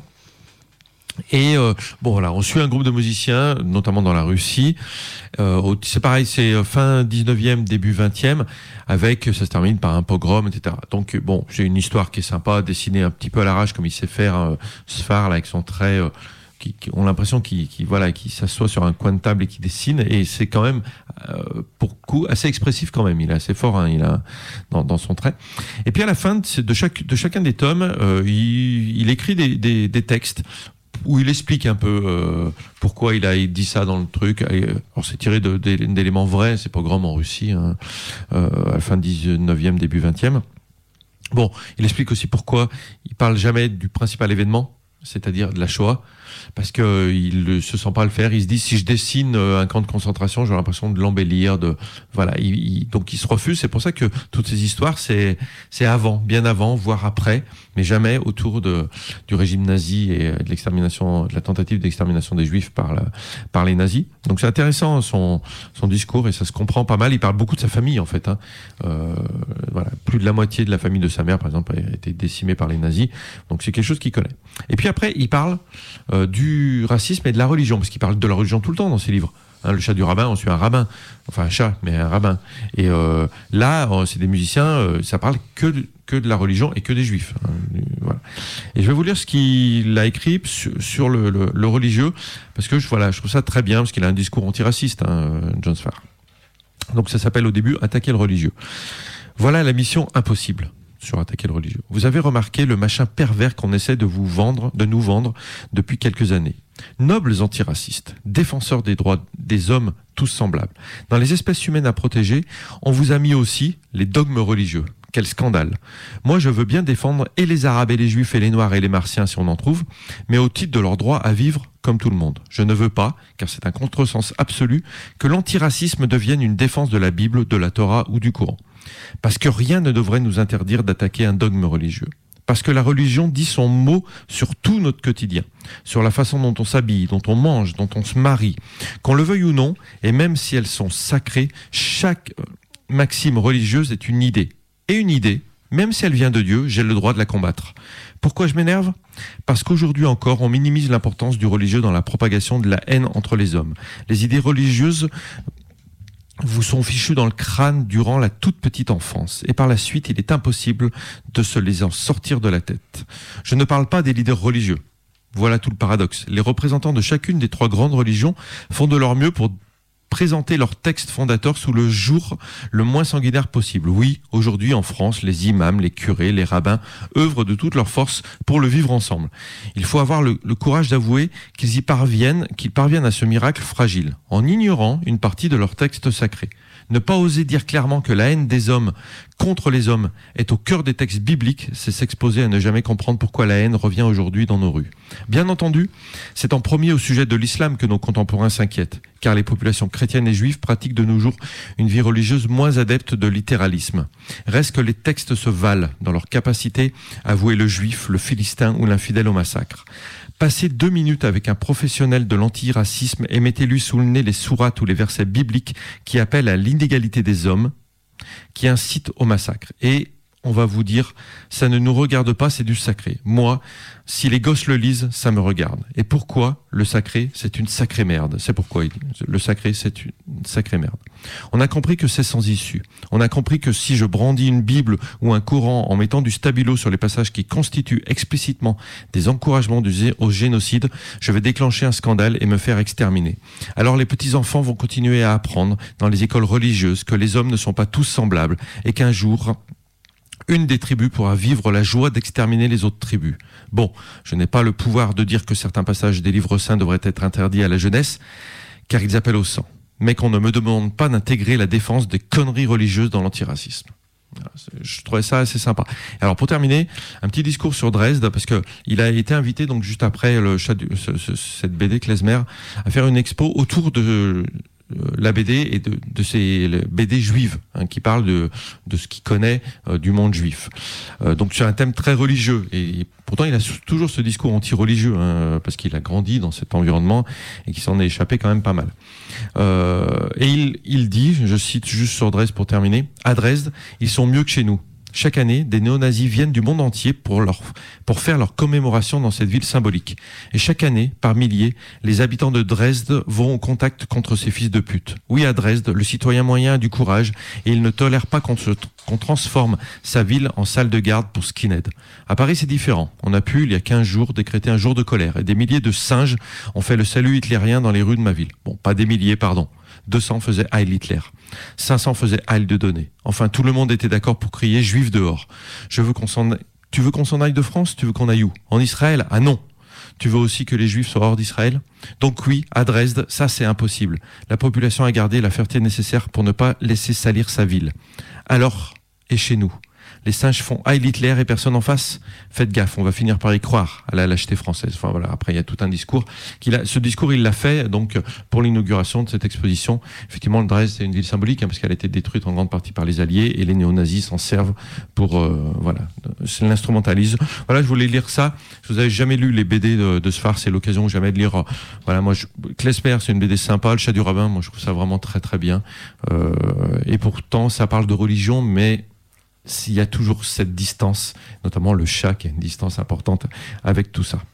Et euh, bon voilà, on suit un groupe de musiciens, notamment dans la Russie. Euh, au, c'est pareil, c'est fin dix-neuvième, début vingtième, avec ça se termine par un pogrom, et cetera. Donc bon, j'ai une histoire qui est sympa, dessinée un petit peu à l'arrache comme il sait faire euh, Sfar là, avec son trait. Euh, Qui, qui ont l'impression qu'il, qu'il voilà, qu'il s'assoit sur un coin de table et qu'il dessine, et c'est quand même euh, pour coup assez expressif quand même. Il est assez fort, hein, il a dans, dans son trait. Et puis à la fin de, de chaque de chacun des tomes, euh, il, il écrit des, des, des textes où il explique un peu euh, pourquoi il a dit ça dans le truc. Et, alors c'est tiré de, de, d'éléments vrais, c'est pogrom en Russie, hein, euh, à la fin dix-neuvième, début vingtième. Bon, il explique aussi pourquoi il parle jamais du principal événement, c'est-à-dire de la Shoah, parce que il ne se sent pas le faire. Il se dit, si je dessine un camp de concentration, j'ai l'impression de l'embellir, de voilà. Il, il, donc il se refuse. C'est pour ça que toutes ces histoires, c'est c'est avant, bien avant, voire après, mais jamais autour de du régime nazi et de l'extermination, de la tentative d'extermination des Juifs par la, par les nazis. Donc c'est intéressant son son discours et ça se comprend pas mal. Il parle beaucoup de sa famille en fait. Hein. Euh, voilà, plus de la moitié de la famille de sa mère, par exemple, a été décimée par les nazis. Donc c'est quelque chose qu'il connaît. Et puis après, il parle euh, du racisme et de la religion, parce qu'il parle de la religion tout le temps dans ses livres. Hein, le chat du rabbin, on suit un rabbin, enfin un chat, mais un rabbin. Et euh, là, c'est des musiciens, euh, ça parle que de, que de la religion et que des juifs. Hein, voilà. Et je vais vous lire ce qu'il a écrit sur, sur le, le, le religieux, parce que je, voilà, je trouve ça très bien, parce qu'il a un discours antiraciste, hein, John Sfar. Donc ça s'appelle au début « Attaquer le religieux ». Voilà la mission impossible sur attaquer le religieux. Vous avez remarqué le machin pervers qu'on essaie de vous vendre, de nous vendre depuis quelques années. Nobles antiracistes, défenseurs des droits des hommes tous semblables. Dans les espèces humaines à protéger, on vous a mis aussi les dogmes religieux. Quel scandale. Moi, je veux bien défendre et les Arabes et les Juifs et les Noirs et les Martiens si on en trouve, mais au titre de leur droit à vivre comme tout le monde. Je ne veux pas, car c'est un contresens absolu, que l'antiracisme devienne une défense de la Bible, de la Torah ou du Coran. Parce que rien ne devrait nous interdire d'attaquer un dogme religieux. Parce que la religion dit son mot sur tout notre quotidien, sur la façon dont on s'habille, dont on mange, dont on se marie. Qu'on le veuille ou non, et même si elles sont sacrées, chaque maxime religieuse est une idée. Et une idée, même si elle vient de Dieu, j'ai le droit de la combattre. Pourquoi je m'énerve ? Parce qu'aujourd'hui encore, on minimise l'importance du religieux dans la propagation de la haine entre les hommes. Les idées religieuses vous sont fichus dans le crâne durant la toute petite enfance. Et par la suite, il est impossible de se les en sortir de la tête. Je ne parle pas des leaders religieux. Voilà tout le paradoxe. Les représentants de chacune des trois grandes religions font de leur mieux pour présenter leur texte fondateur sous le jour le moins sanguinaire possible. Oui, aujourd'hui en France, les imams, les curés, les rabbins œuvrent de toutes leurs forces pour le vivre ensemble. Il faut avoir le, le courage d'avouer qu'ils y parviennent, qu'ils parviennent à ce miracle fragile, en ignorant une partie de leur texte sacré. Ne pas oser dire clairement que la haine des hommes contre les hommes est au cœur des textes bibliques, c'est s'exposer à ne jamais comprendre pourquoi la haine revient aujourd'hui dans nos rues. Bien entendu, c'est en premier au sujet de l'islam que nos contemporains s'inquiètent, car les populations chrétiennes et juives pratiquent de nos jours une vie religieuse moins adepte de littéralisme. Reste que les textes se valent dans leur capacité à vouer le juif, le philistin ou l'infidèle au massacre. Passez deux minutes avec un professionnel de l'antiracisme et mettez-lui sous le nez les sourates ou les versets bibliques qui appellent à l'inégalité des hommes, qui incitent au massacre. Et on va vous dire, ça ne nous regarde pas, c'est du sacré. Moi, si les gosses le lisent, ça me regarde. Et pourquoi le sacré, c'est une sacrée merde. C'est pourquoi il dit, le sacré, c'est une sacrée merde. On a compris que c'est sans issue. On a compris que si je brandis une Bible ou un Coran en mettant du stabilo sur les passages qui constituent explicitement des encouragements au génocide, je vais déclencher un scandale et me faire exterminer. Alors les petits-enfants vont continuer à apprendre dans les écoles religieuses que les hommes ne sont pas tous semblables et qu'un jour, une des tribus pourra vivre la joie d'exterminer les autres tribus. Bon, je n'ai pas le pouvoir de dire que certains passages des livres saints devraient être interdits à la jeunesse, car ils appellent au sang. Mais qu'on ne me demande pas d'intégrer la défense des conneries religieuses dans l'antiracisme. Je trouvais ça assez sympa. Alors pour terminer, un petit discours sur Dresde, parce que il a été invité donc juste après le chat du, ce, ce, cette B D Klezmer à faire une expo autour de la B D et de, de ces B D juives, hein, qui parlent de, de ce qu'il connaît euh, du monde juif. Euh, donc c'est un thème très religieux et, et pourtant il a toujours ce discours anti-religieux, hein, parce qu'il a grandi dans cet environnement et qu'il s'en est échappé quand même pas mal. Euh, et il, il dit, je cite juste sur Dresde pour terminer, à Dresde, ils sont mieux que chez nous. Chaque année, des néo-nazis viennent du monde entier pour, leur, pour faire leur commémoration dans cette ville symbolique. Et chaque année, par milliers, les habitants de Dresde vont au contact contre ces fils de pute. Oui, à Dresde, le citoyen moyen a du courage et il ne tolère pas qu'on, se, qu'on transforme sa ville en salle de garde pour skinhead. À Paris, c'est différent. On a pu, il y a quinze jours, décréter un jour de colère et des milliers de singes ont fait le salut hitlérien dans les rues de ma ville. Bon, pas des milliers, pardon. deux cents faisaient Heil Hitler. cinq cents faisaient Heil de Donner. Enfin, tout le monde était d'accord pour crier juif dehors. Je veux qu'on s'en... Tu veux qu'on s'en aille de France? Tu veux qu'on aille où? En Israël? Ah non. Tu veux aussi que les juifs soient hors d'Israël? Donc oui, à Dresde, ça c'est impossible. La population a gardé la fermeté nécessaire pour ne pas laisser salir sa ville. Alors, et chez nous? Les singes font Heil Hitler et personne en face. Faites gaffe, on va finir par y croire à la lâcheté française. Enfin voilà, après il y a tout un discours. Qu'il a, ce discours, il l'a fait donc pour l'inauguration de cette exposition. Effectivement, le Dresde, c'est une ville symbolique, hein, parce qu'elle a été détruite en grande partie par les Alliés et les néo-nazis s'en servent pour euh, voilà, l'instrumentalisent. Voilà, je voulais lire ça. Si vous avez jamais lu les B D de, de Sfar, c'est l'occasion jamais de lire. Euh, voilà, moi, je, Klezmer, c'est une B D sympa. Le Chat du rabbin, moi, je trouve ça vraiment très très bien. Euh, et pourtant, ça parle de religion, mais s'il y a toujours cette distance, notamment le chat qui a une distance importante avec tout ça.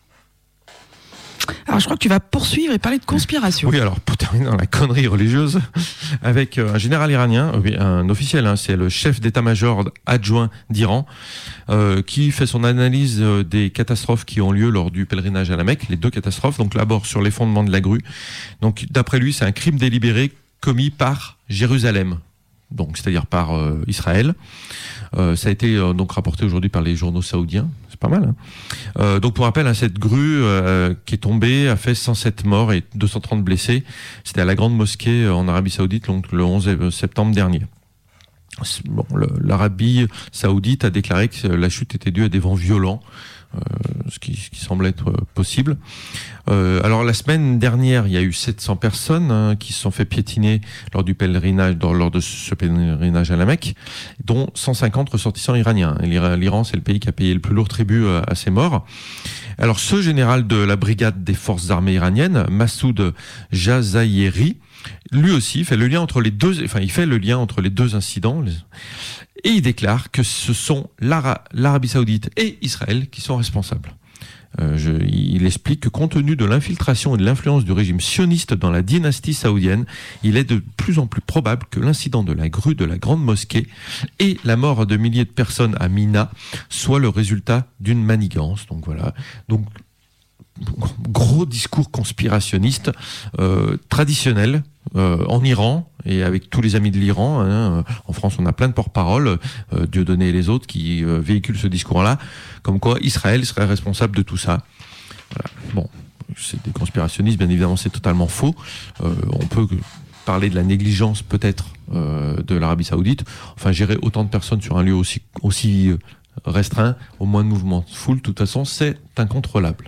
Alors je crois que tu vas poursuivre et parler de conspiration. Oui, alors pour terminer dans la connerie religieuse, avec un général iranien, un officiel, hein, c'est le chef d'état-major adjoint d'Iran, euh, qui fait son analyse des catastrophes qui ont lieu lors du pèlerinage à la Mecque, les deux catastrophes, donc d'abord sur l'effondrement de la grue. Donc d'après lui, c'est un crime délibéré commis par Jérusalem. Donc, c'est-à-dire par euh, Israël. Euh, ça a été euh, donc rapporté aujourd'hui par les journaux saoudiens. C'est pas mal. Hein, euh, donc, pour rappel, hein, cette grue euh, qui est tombée a fait cent sept morts et deux cent trente blessés. C'était à la grande mosquée euh, en Arabie Saoudite, donc le onze septembre dernier. Bon, le, l'Arabie saoudite a déclaré que la chute était due à des vents violents, euh, ce, qui, ce qui semble être possible. Euh, alors la semaine dernière, il y a eu sept cents personnes hein, qui se sont fait piétiner lors du pèlerinage, dans, lors de ce pèlerinage à la Mecque, dont cent cinquante ressortissants iraniens. Et l'Iran, c'est le pays qui a payé le plus lourd tribut à, à ces morts. Alors ce général de la brigade des forces armées iraniennes, Massoud Jazayeri, lui aussi fait le lien entre les deux, enfin il fait le lien entre les deux incidents, et il déclare que ce sont l'Ara- l'Arabie Saoudite et Israël qui sont responsables. Euh, je, il explique que compte tenu de l'infiltration et de l'influence du régime sioniste dans la dynastie saoudienne, il est de plus en plus probable que l'incident de la grue de la Grande Mosquée et la mort de milliers de personnes à Mina soit le résultat d'une manigance. Donc voilà. Donc gros discours conspirationniste euh, traditionnel euh, en Iran et avec tous les amis de l'Iran. Hein, en France, on a plein de porte-parole, euh, Dieudonné et les autres, qui euh, véhiculent ce discours-là, comme quoi Israël serait responsable de tout ça. Voilà. Bon, c'est des conspirationnistes, bien évidemment, c'est totalement faux. Euh, on peut parler de la négligence peut-être euh, de l'Arabie Saoudite. Enfin, gérer autant de personnes sur un lieu aussi aussi restreint, au moins de mouvement de foule, de toute façon, c'est incontrôlable.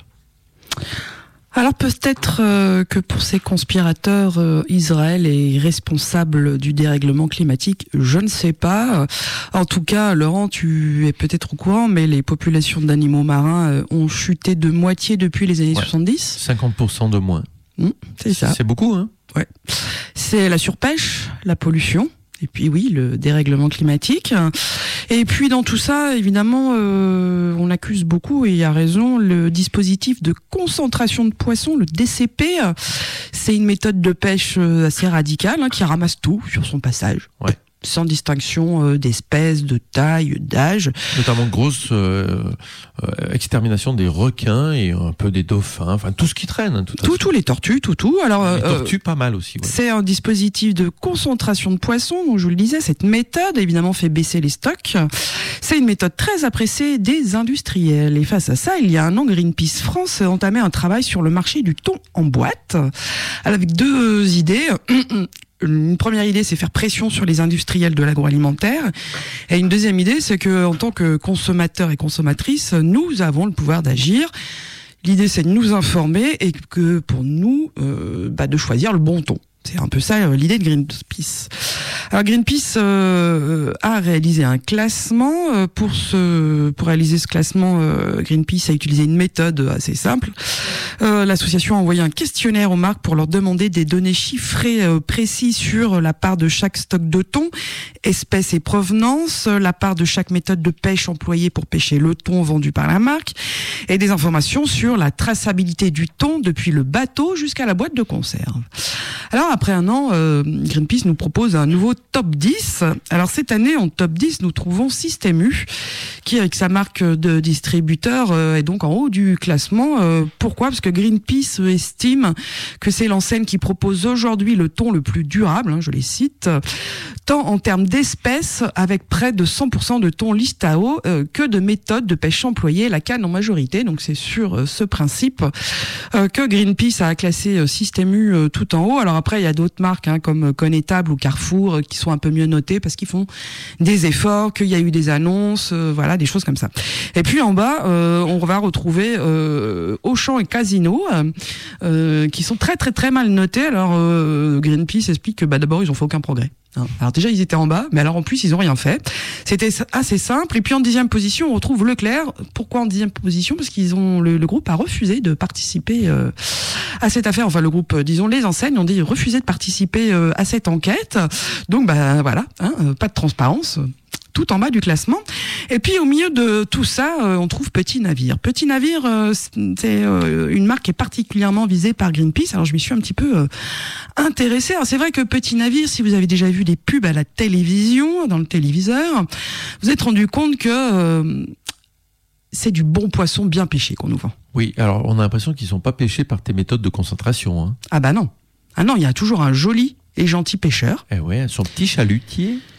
Alors peut-être euh, que pour ces conspirateurs, euh, Israël est responsable du dérèglement climatique, je ne sais pas. En tout cas, Laurent, tu es peut-être au courant, mais les populations d'animaux marins euh, ont chuté de moitié depuis les années ouais. soixante-dix. cinquante pour cent de moins. Mmh, c'est ça. C'est beaucoup, hein ? Ouais. C'est la surpêche, la pollution. Et puis oui, le dérèglement climatique. Et puis dans tout ça, évidemment, euh, on accuse beaucoup, et il y a raison, le dispositif de concentration de poissons, le D C P. C'est une méthode de pêche assez radicale hein, qui ramasse tout sur son passage. Ouais. Sans distinction euh, d'espèces, de taille, d'âge. Notamment grosse euh, euh, extermination des requins et un peu des dauphins, enfin tout ce qui traîne. Hein, tout, tout les tortues, tout, tout. Alors, les euh, tortues, pas mal aussi. Ouais. C'est un dispositif de concentration de poissons, donc je vous le disais, cette méthode évidemment fait baisser les stocks. C'est une méthode très appréciée des industriels. Et face à ça, il y a un an, Greenpeace France entamait un travail sur le marché du thon en boîte, avec deux idées. Une première idée, c'est faire pression sur les industriels de l'agroalimentaire. Et une deuxième idée, c'est que, en tant que consommateurs et consommatrices, nous avons le pouvoir d'agir. L'idée, c'est de nous informer et que, pour nous, euh, bah, de choisir le bon thon. C'est un peu ça euh, l'idée de Greenpeace. Alors Greenpeace euh, a réalisé un classement. Euh, pour ce pour réaliser ce classement, euh, Greenpeace a utilisé une méthode assez simple. Euh, l'association a envoyé un questionnaire aux marques pour leur demander des données chiffrées euh, précises sur la part de chaque stock de thon, espèce et provenance, la part de chaque méthode de pêche employée pour pêcher le thon vendu par la marque, et des informations sur la traçabilité du thon depuis le bateau jusqu'à la boîte de conserve. Alors après un an, euh, Greenpeace nous propose un nouveau top dix. Alors cette année, en top dix, nous trouvons Système U, qui avec sa marque de distributeur euh, est donc en haut du classement. Euh, pourquoi ? Parce que Greenpeace estime que c'est l'enseigne qui propose aujourd'hui le thon le plus durable, hein, je les cite, tant en termes d'espèces, avec près de cent pour cent de thon Listao, euh, que de méthodes de pêche employées, la canne en majorité. Donc c'est sur euh, ce principe euh, que Greenpeace a classé euh, Système U euh, tout en haut. Alors après, il y a d'autres marques hein, comme Connétable ou Carrefour euh, qui sont un peu mieux notées parce qu'ils font des efforts, qu'il y a eu des annonces, euh, voilà, des choses comme ça. Et puis en bas, euh, on va retrouver euh, Auchan et Casino euh, euh, qui sont très très très mal notés. Alors euh, Greenpeace explique que bah, d'abord ils ont fait aucun progrès. Alors déjà ils étaient en bas, mais alors en plus ils ont rien fait. C'était assez simple. Et puis en dixième position on retrouve Leclerc. Pourquoi en dixième position ? Parce qu'ils ont le, le groupe a refusé de participer euh, à cette affaire. Enfin le groupe, disons les enseignes ont dit refusé de participer euh, à cette enquête. Donc bah voilà, hein, pas de transparence. Tout en bas du classement. Et puis au milieu de tout ça, euh, on trouve Petit Navire. Petit Navire, euh, c'est euh, une marque qui est particulièrement visée par Greenpeace. Alors je m'y suis un petit peu euh, intéressée. Alors c'est vrai que Petit Navire, si vous avez déjà vu des pubs à la télévision, dans le téléviseur, vous êtes rendu compte que euh, c'est du bon poisson bien pêché qu'on nous vend. Oui, alors on a l'impression qu'ils sont pas pêchés par tes méthodes de concentration. Hein. Ah bah non. Ah non, il y a toujours un joli et gentil pêcheur. Eh ouais, son petit chalutier.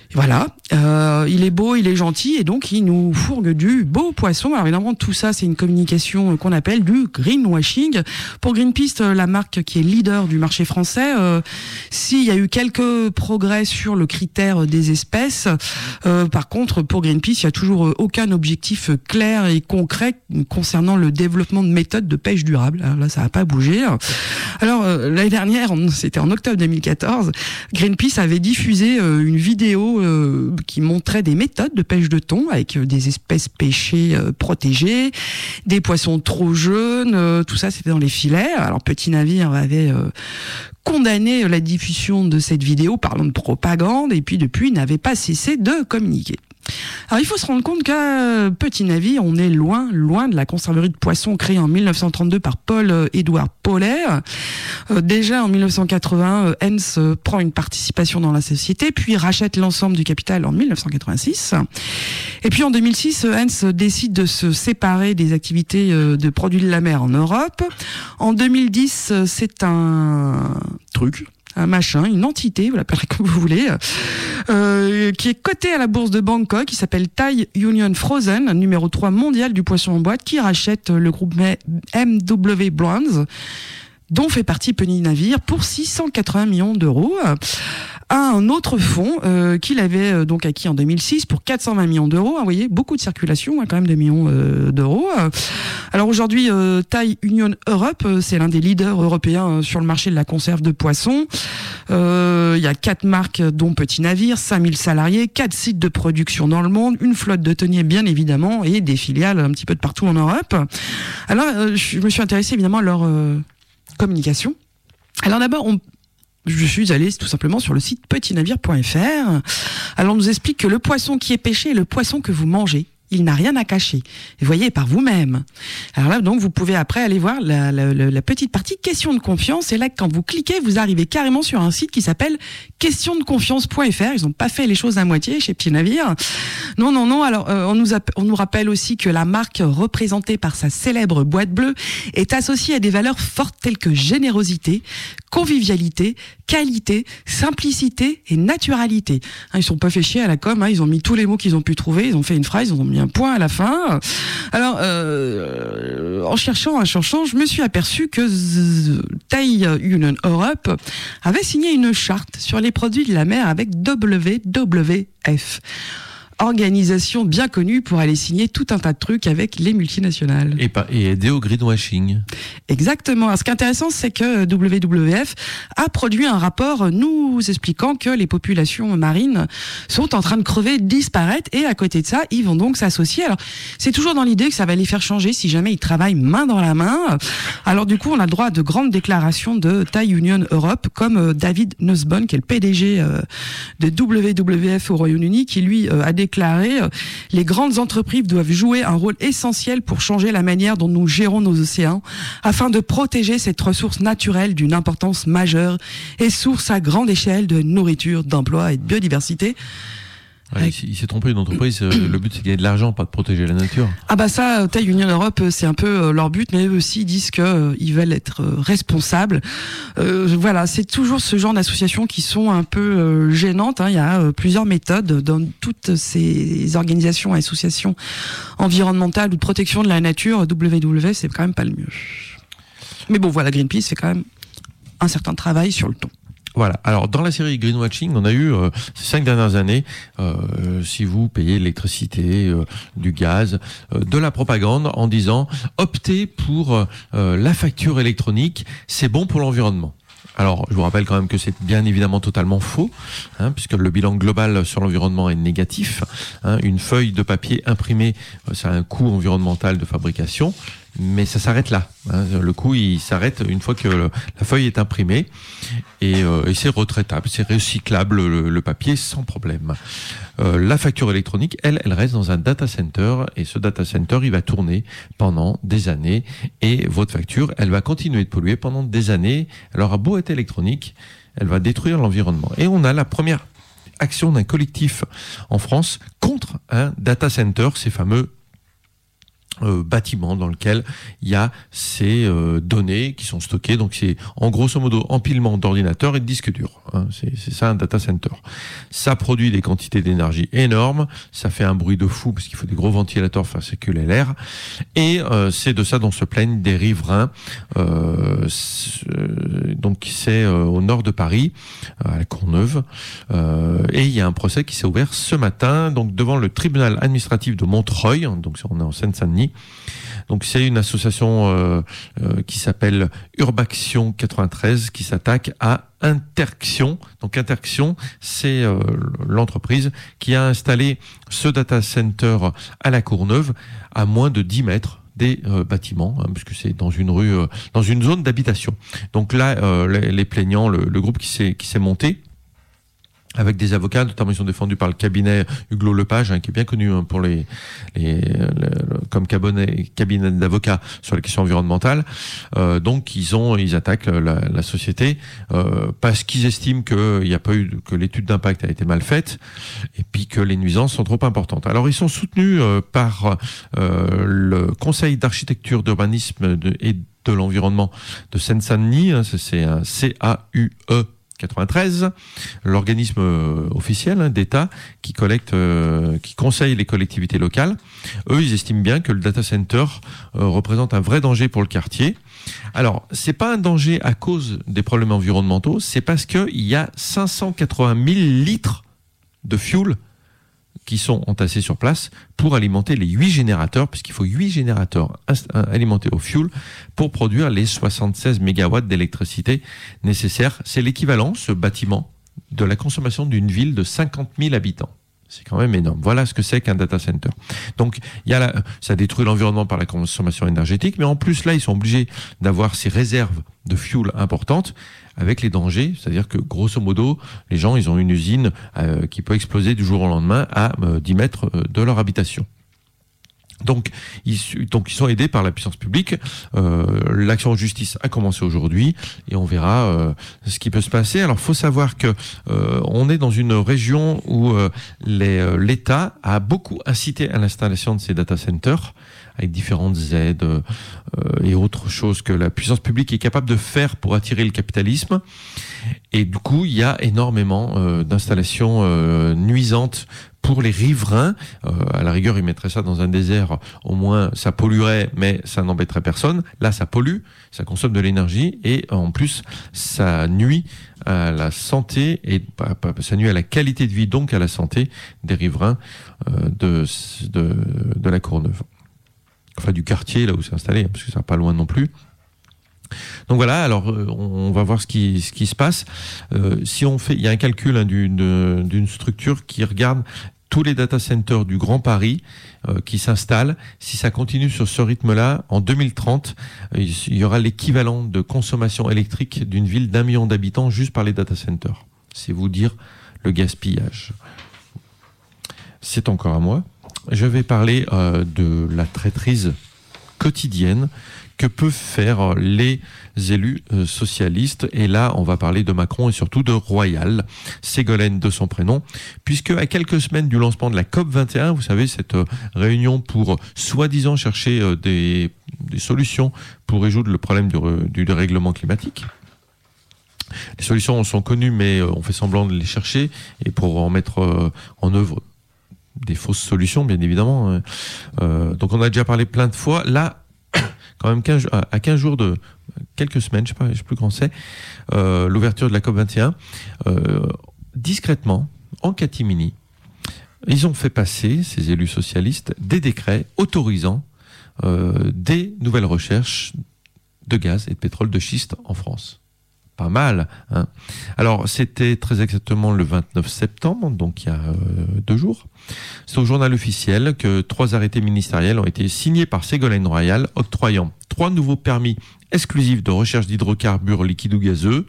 Voilà, euh, il est beau, il est gentil, et donc il nous fourgue du beau poisson. Alors évidemment, tout ça, c'est une communication qu'on appelle du greenwashing. Pour Greenpeace, la marque qui est leader du marché français, euh, s'il y a eu quelques progrès sur le critère des espèces, euh, par contre, pour Greenpeace, il n'y a toujours aucun objectif clair et concret concernant le développement de méthodes de pêche durable. Alors là, ça n'a pas bougé. Alors, euh, l'année dernière, c'était en octobre deux mille quatorze, Greenpeace avait diffusé euh, une vidéo euh, qui montrait des méthodes de pêche de thon avec euh, des espèces pêchées euh, protégées, des poissons trop jeunes, euh, tout ça c'était dans les filets. Alors Petit Navire avait euh, condamné la diffusion de cette vidéo parlant de propagande, et puis depuis il n'avait pas cessé de communiquer. Alors il faut se rendre compte qu'à Petit Navire, on est loin, loin de la conserverie de poissons créée en mille neuf cent trente-deux par Paul-Édouard Paulet. Euh, déjà en mille neuf cent quatre-vingts, euh, Heinz euh, prend une participation dans la société, puis rachète l'ensemble du capital en mille neuf cent quatre-vingt-six. Et puis en deux mille six, Heinz décide de se séparer des activités euh, de produits de la mer en Europe. En deux mille dix, euh, c'est un truc... un machin, une entité, vous l'appellerez comme vous voulez, euh, qui est cotée à la bourse de Bangkok, qui s'appelle Thai Union Frozen, numéro trois mondial du poisson en boîte, qui rachète le groupe M W Brands, dont fait partie Petit Navire, pour six cent quatre-vingts millions d'euros, à un autre fonds euh, qu'il avait euh, donc acquis en deux mille six pour quatre cent vingt millions d'euros. Hein, vous voyez, beaucoup de circulation, hein, quand même, de millions euh, d'euros. Alors aujourd'hui, euh, Thai Union Europe, euh, c'est l'un des leaders européens euh, sur le marché de la conserve de poissons. Euh, il y a quatre marques, dont Petit Navire, cinq mille salariés, quatre sites de production dans le monde, une flotte de tonniers bien évidemment, et des filiales un petit peu de partout en Europe. Alors, euh, je me suis intéressé évidemment à leur euh, communication. Alors d'abord, on Je suis allée tout simplement sur le site petit navire point f r. Alors on nous explique que le poisson qui est pêché est le poisson que vous mangez. Il n'a rien à cacher. Et voyez par vous-même. Alors là, donc, vous pouvez après aller voir la, la, la, la petite partie question de confiance. Et là, quand vous cliquez, vous arrivez carrément sur un site qui s'appelle question de confiance point f r. Ils n'ont pas fait les choses à moitié chez Petit Navire. Non, non, non. Alors, euh, on nous a, on nous rappelle aussi que la marque représentée par sa célèbre boîte bleue est associée à des valeurs fortes telles que générosité, convivialité, qualité, simplicité et naturalité. Hein, ils sont pas fait chier à la com. Hein, ils ont mis tous les mots qu'ils ont pu trouver. Ils ont fait une phrase. Ils ont mis un point à la fin. Alors, euh, en cherchant, en cherchant, je me suis aperçu que Z- Thai Union Europe avait signé une charte sur les produits de la mer avec W W F. Organisation bien connue pour aller signer tout un tas de trucs avec les multinationales. Et, pas, et aider au greenwashing. Exactement. Alors, ce qui est intéressant, c'est que W W F a produit un rapport nous expliquant que les populations marines sont en train de crever, de disparaître, et à côté de ça, ils vont donc s'associer. Alors, c'est toujours dans l'idée que ça va les faire changer si jamais ils travaillent main dans la main. Alors, du coup, on a le droit à de grandes déclarations de Thai Union Europe, comme David Nussbaum, qui est le P D G de W W F au Royaume-Uni, qui lui a déclaré déclaré euh, les grandes entreprises doivent jouer un rôle essentiel pour changer la manière dont nous gérons nos océans afin de protéger cette ressource naturelle d'une importance majeure et source à grande échelle de nourriture, d'emploi et de biodiversité. Ouais, Avec... Il s'est trompé, une entreprise, le but c'est de gagner de l'argent, pas de protéger la nature. Ah bah ça, Thai Union Europe, c'est un peu leur but, mais eux aussi disent qu'ils euh, veulent être euh, responsables. Euh, voilà, c'est toujours ce genre d'associations qui sont un peu euh, gênantes. Hein. Il y a euh, plusieurs méthodes dans toutes ces organisations, associations environnementales ou de protection de la nature. W W F, c'est quand même pas le mieux. Mais bon, voilà, Greenpeace fait quand même un certain travail sur le ton. Voilà. Alors, dans la série Greenwashing, on a eu euh, ces cinq dernières années, euh, si vous payez l'électricité, euh, du gaz, euh, de la propagande en disant optez pour euh, la facture électronique, c'est bon pour l'environnement. Alors, je vous rappelle quand même que c'est bien évidemment totalement faux, hein, puisque le bilan global sur l'environnement est négatif. Hein, une feuille de papier imprimée, ça a un coût environnemental de fabrication, mais ça s'arrête là. Hein, le coût, il s'arrête une fois que le, la feuille est imprimée, et, euh, et c'est retraitable, c'est recyclable le, le papier sans problème. Euh, la facture électronique, elle, elle reste dans un data center, et ce data center, il va tourner pendant des années, et votre facture, elle va continuer de polluer pendant des années. Alors, à beau être électronique, elle va détruire l'environnement. Et on a la première action d'un collectif en France contre un data center, ces fameux Euh, bâtiment dans lequel il y a ces euh, données qui sont stockées. Donc c'est en grosso modo empilement d'ordinateurs et de disques durs. Hein. C'est, c'est ça un data center. Ça produit des quantités d'énergie énormes. Ça fait un bruit de fou parce qu'il faut des gros ventilateurs pour faire circuler l'air. Et euh, c'est de ça dont se plaignent des riverains. Euh, c'est, donc c'est euh, au nord de Paris, à la Courneuve. Euh, et il y a un procès qui s'est ouvert ce matin, donc devant le tribunal administratif de Montreuil. Donc on est en Seine-Saint-Denis. Donc c'est une association euh, euh, qui s'appelle Urbaction quatre-vingt-treize qui s'attaque à Interxion. Donc Interxion, c'est euh, l'entreprise qui a installé ce data center à la Courneuve à moins de dix mètres des euh, bâtiments, hein, puisque c'est dans une rue, euh, dans une zone d'habitation. Donc là, euh, les, les plaignants, le, le groupe qui s'est qui s'est monté, avec des avocats, notamment ils sont défendus par le cabinet Hugues Lepage, hein, qui est bien connu hein, pour les, les, les comme cabinet, cabinet d'avocats sur les questions environnementales. Euh, donc ils ont, ils attaquent la, la société euh, parce qu'ils estiment que il y a pas eu, que l'étude d'impact a été mal faite et puis que les nuisances sont trop importantes. Alors ils sont soutenus euh, par euh, le Conseil d'architecture, d'urbanisme de, et de l'environnement de Seine-Saint-Denis. Hein, c'est un C A U E quatre-vingt-treize, l'organisme euh, officiel hein, d'État qui collecte, euh, qui conseille les collectivités locales. Eux, ils estiment bien que le data center euh, représente un vrai danger pour le quartier. Alors, c'est pas un danger à cause des problèmes environnementaux, c'est parce que il y a cinq cent quatre-vingt mille litres de fuel qui sont entassés sur place pour alimenter les huit générateurs, puisqu'il faut huit générateurs alimentés au fuel pour produire les soixante-seize mégawatts d'électricité nécessaires. C'est l'équivalent, ce bâtiment, de la consommation d'une ville de cinquante mille habitants. C'est quand même énorme. Voilà ce que c'est qu'un data center. Donc, il y a la, ça détruit l'environnement par la consommation énergétique, mais en plus, là, ils sont obligés d'avoir ces réserves de fuel importantes avec les dangers. C'est-à-dire que, grosso modo, les gens, ils ont une usine euh, qui peut exploser du jour au lendemain à euh, dix mètres de leur habitation. Donc ils, donc, ils sont aidés par la puissance publique. Euh, l'action en justice a commencé aujourd'hui et on verra euh, ce qui peut se passer. Alors, faut savoir que euh, on est dans une région où euh, les, euh, l'État a beaucoup incité à l'installation de ces data centers avec différentes aides euh, et autres choses que la puissance publique est capable de faire pour attirer le capitalisme. Et du coup, il y a énormément euh, d'installations euh, nuisantes pour les riverains. Euh, à la rigueur, ils mettraient ça dans un désert, au moins ça polluerait, mais ça n'embêterait personne. Là, ça pollue, ça consomme de l'énergie et en plus, ça nuit à la santé et ça nuit à la qualité de vie, donc à la santé des riverains euh, de, de, de la Courneuve. Enfin, du quartier, là où c'est installé, parce que ça n'est pas loin non plus. Donc voilà, alors on va voir ce qui ce qui se passe. Euh, si on fait, il y a un calcul hein, d'une d'une structure qui regarde tous les data centers du Grand Paris euh, qui s'installent. Si ça continue sur ce rythme-là, en deux mille trente, euh, il y aura l'équivalent de consommation électrique d'une ville d'un million d'habitants juste par les data centers. C'est vous dire le gaspillage. C'est encore à moi. Je vais parler euh, de la traîtrise quotidienne que peuvent faire les élus euh, socialistes. Et là, on va parler de Macron et surtout de Royal, Ségolène de son prénom, puisque à quelques semaines du lancement de la COP vingt et un, vous savez, cette euh, réunion pour soi-disant chercher euh, des, des solutions pour résoudre le problème du, du dérèglement climatique. Les solutions sont connues, mais euh, on fait semblant de les chercher, et pour en mettre euh, en œuvre des fausses solutions, bien évidemment. Euh, donc on a déjà parlé plein de fois. Là, quand même quinze, à quinze jours de quelques semaines, je sais pas, je sais plus quand c'est, euh, l'ouverture de la COP vingt et un, euh, discrètement, en catimini, ils ont fait passer, ces élus socialistes, des décrets autorisant euh, des nouvelles recherches de gaz et de pétrole de schiste en France. Pas mal, hein. Alors, c'était très exactement le vingt-neuf septembre, donc il y a euh, deux jours. C'est au journal officiel que trois arrêtés ministériels ont été signés par Ségolène Royal, octroyant trois nouveaux permis exclusifs de recherche d'hydrocarbures liquides ou gazeux.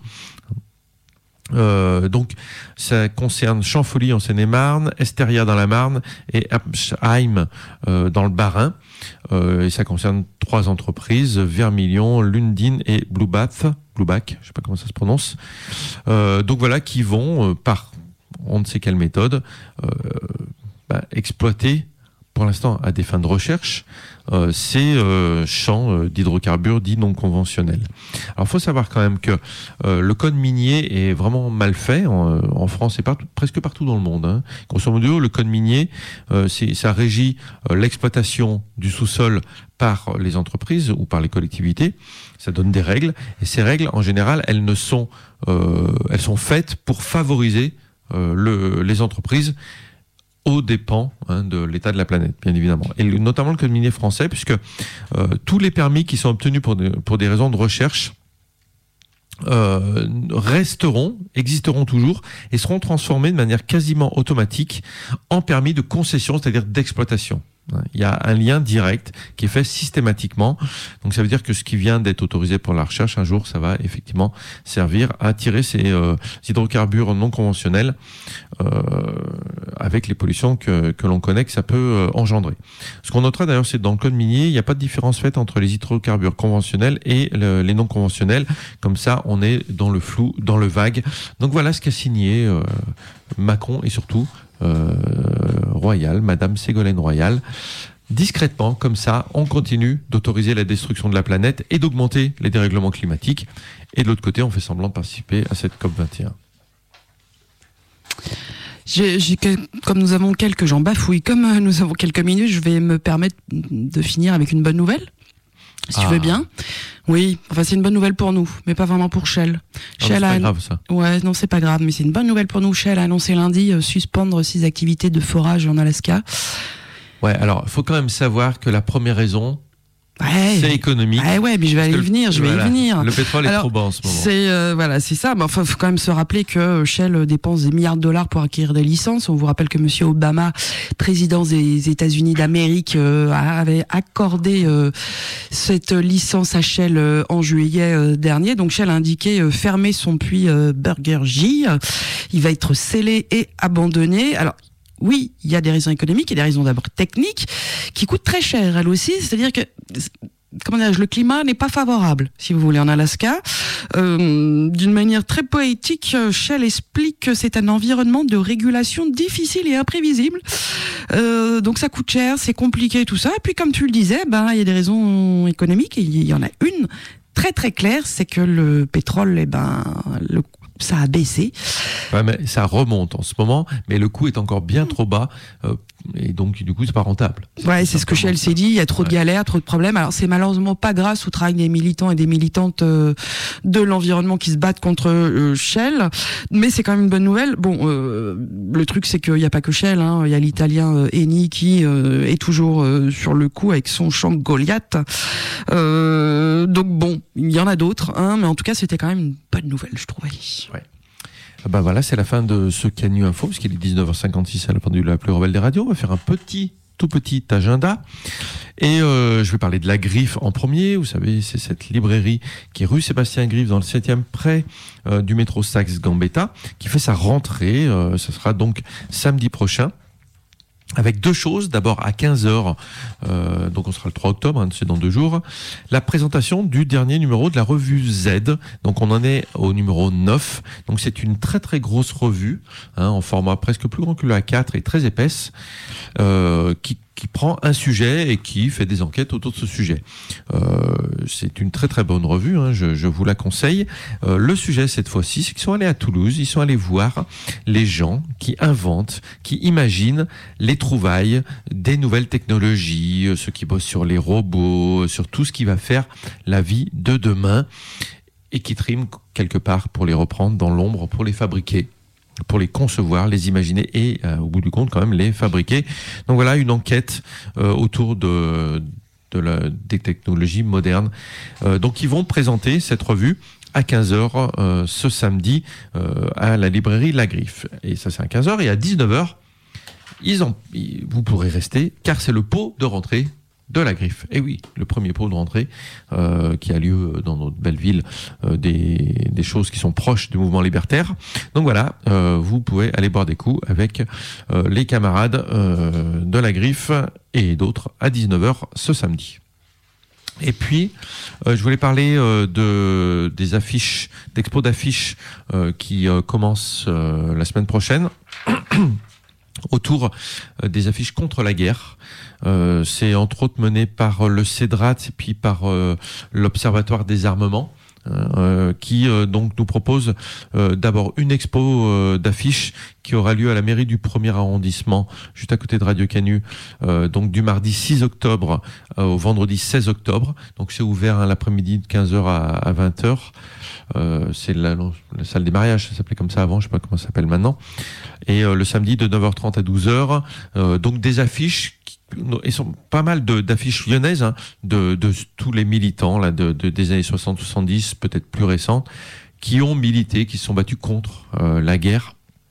Euh, donc, ça concerne Champfolly en Seine-et-Marne, Esteria dans la Marne et Absheim euh, dans le Bas-Rhin. Euh, et ça concerne trois entreprises, Vermilion, Lundin et Bluebath, Blueback, je sais pas comment ça se prononce. Euh, donc voilà, qui vont, euh, par on ne sait quelle méthode, euh, bah, exploiter pour l'instant à des fins de recherche, euh, ces euh, champs euh, d'hydrocarbures dits non conventionnels. Alors, il faut savoir quand même que euh, le code minier est vraiment mal fait en, en France et partout, presque partout dans le monde. Hein. Grosso modo, le code minier, euh, c'est, ça régit euh, l'exploitation du sous-sol par les entreprises ou par les collectivités. Ça donne des règles, et ces règles, en général, elles ne sont, euh, elles sont faites pour favoriser euh, le, les entreprises aux dépens hein, de l'état de la planète, bien évidemment. Et le, notamment le code minier français, puisque euh, tous les permis qui sont obtenus pour des, pour des raisons de recherche euh, resteront, existeront toujours, et seront transformés de manière quasiment automatique en permis de concession, c'est-à-dire d'exploitation. Il y a un lien direct qui est fait systématiquement. Donc ça veut dire que ce qui vient d'être autorisé pour la recherche, un jour, ça va effectivement servir à tirer ces euh, hydrocarbures non conventionnels euh, avec les pollutions que, que l'on connaît que ça peut euh, engendrer. Ce qu'on notera d'ailleurs, c'est que dans le code minier, il n'y a pas de différence faite entre les hydrocarbures conventionnels et le, les non conventionnels. Comme ça, on est dans le flou, dans le vague. Donc voilà ce qu'a signé euh, Macron et surtout Euh, Royal, Madame Ségolène Royal. Discrètement, comme ça, on continue d'autoriser la destruction de la planète et d'augmenter les dérèglements climatiques. Et de l'autre côté, on fait semblant de participer à cette COP vingt et un. J'ai, j'ai, comme nous avons quelques, j'en bafouille, comme nous avons quelques minutes, je vais me permettre de finir avec une bonne nouvelle. Si ah. tu veux bien. Oui, enfin c'est une bonne nouvelle pour nous, mais pas vraiment pour Shell. Ah Shell bah, c'est a... pas grave ça. Ouais, non c'est pas grave, mais c'est une bonne nouvelle pour nous. Shell a annoncé lundi euh, suspendre ses activités de forage en Alaska. Ouais, alors il faut quand même savoir que la première raison, ouais. c'est économique. Ouais, ouais, mais je vais aller y venir, je vais voilà, y venir. Le pétrole Alors, est trop bas en ce moment. C'est euh, voilà, c'est ça. Mais enfin, faut quand même se rappeler que Shell dépense des milliards de dollars pour acquérir des licences. On vous rappelle que Monsieur Obama, président des États-Unis d'Amérique, euh, avait accordé euh, cette licence à Shell euh, en juillet euh, dernier. Donc Shell a indiqué euh, fermer son puits euh, Burger J. Il va être scellé et abandonné. Alors oui, il y a des raisons économiques et des raisons d'abord techniques qui coûtent très cher, elles aussi. C'est-à-dire que, comment dirais-je, le climat n'est pas favorable, si vous voulez, en Alaska. Euh, d'une manière très poétique, Shell explique que c'est un environnement de régulation difficile et imprévisible. Euh, donc ça coûte cher, c'est compliqué, tout ça. Et puis comme tu le disais, ben il y a des raisons économiques. Et il y en a une très très claire, c'est que le pétrole, eh ben le ça a baissé. Ouais, mais ça remonte en ce moment, mais le coût est encore bien trop bas, euh, et donc du coup c'est pas rentable. Ouais, c'est, c'est ce que Shell s'est dit. Il y a trop ouais. de galères, trop de problèmes. Alors c'est malheureusement pas grâce au travail des militants et des militantes euh, de l'environnement qui se battent contre euh, Shell, mais c'est quand même une bonne nouvelle. Bon, euh, le truc c'est qu'il y a pas que Shell, hein. Il y a l'italien euh, Eni qui euh, est toujours euh, sur le coup avec son champ Goliath. Euh, donc bon, il y en a d'autres, hein, mais en tout cas c'était quand même une bonne nouvelle, je trouvais. Ouais. Ben voilà, c'est la fin de ce Canu Info, parce qu'il est dix-neuf heures cinquante-six à la pendule la plus rebelle des radios. On va faire un petit, tout petit agenda. Et euh, je vais parler de la Griffe en premier. Vous savez, c'est cette librairie qui est rue Sébastien Griffe dans le septième, près euh, du métro Saxe-Gambetta, qui fait sa rentrée. Euh, ce sera donc samedi prochain. Avec deux choses, d'abord à quinze heures, euh, donc on sera le trois octobre, hein, c'est dans deux jours, la présentation du dernier numéro de la revue Z, donc on en est au numéro neuf, donc c'est une très très grosse revue, hein, en format presque plus grand que le A quatre et très épaisse, euh, qui qui prend un sujet et qui fait des enquêtes autour de ce sujet. Euh, c'est une très très bonne revue, hein, je, je vous la conseille. Euh, le sujet cette fois-ci, c'est qu'ils sont allés à Toulouse, ils sont allés voir les gens qui inventent, qui imaginent les trouvailles des nouvelles technologies, ceux qui bossent sur les robots, sur tout ce qui va faire la vie de demain et qui triment quelque part pour les reprendre dans l'ombre, pour les fabriquer, pour les concevoir, les imaginer et euh, au bout du compte quand même les fabriquer. Donc voilà une enquête euh, autour de, de la, des technologies modernes. Euh, donc ils vont présenter cette revue à quinze heures euh, ce samedi euh, à la librairie La Griffe. Et ça c'est à quinze heures et à dix-neuf heures ils en, vous pourrez rester car c'est le pot de rentrée de La Griffe. Et oui, le premier pot de rentrée euh, qui a lieu dans notre belle ville, euh, des, des choses qui sont proches du mouvement libertaire. Donc voilà, euh, vous pouvez aller boire des coups avec euh, les camarades euh, de La Griffe et d'autres à dix-neuf heures ce samedi. Et puis, euh, je voulais parler euh, de des affiches, d'expo d'affiches euh, qui euh, commencent euh, la semaine prochaine. autour euh, des affiches contre la guerre. Euh, c'est entre autres mené par le CEDRAT et puis par euh, l'Observatoire des armements. Euh, qui euh, donc nous propose euh, d'abord une expo euh, d'affiches qui aura lieu à la mairie du premier arrondissement, juste à côté de Radio Canu, euh, donc du mardi six octobre euh, au vendredi seize octobre. Donc c'est ouvert hein, l'après-midi de quinze heures à, à vingt heures. Euh, c'est la, la salle des mariages, ça s'appelait comme ça avant, je sais pas comment ça s'appelle maintenant. Et euh, le samedi de neuf heures trente à douze heures, euh, donc des affiches et sont pas mal de, d'affiches lyonnaises hein, de, de tous les militants là, de, de, des années soixante soixante-dix, peut-être plus récentes, qui ont milité, qui se sont battus contre euh, la guerre.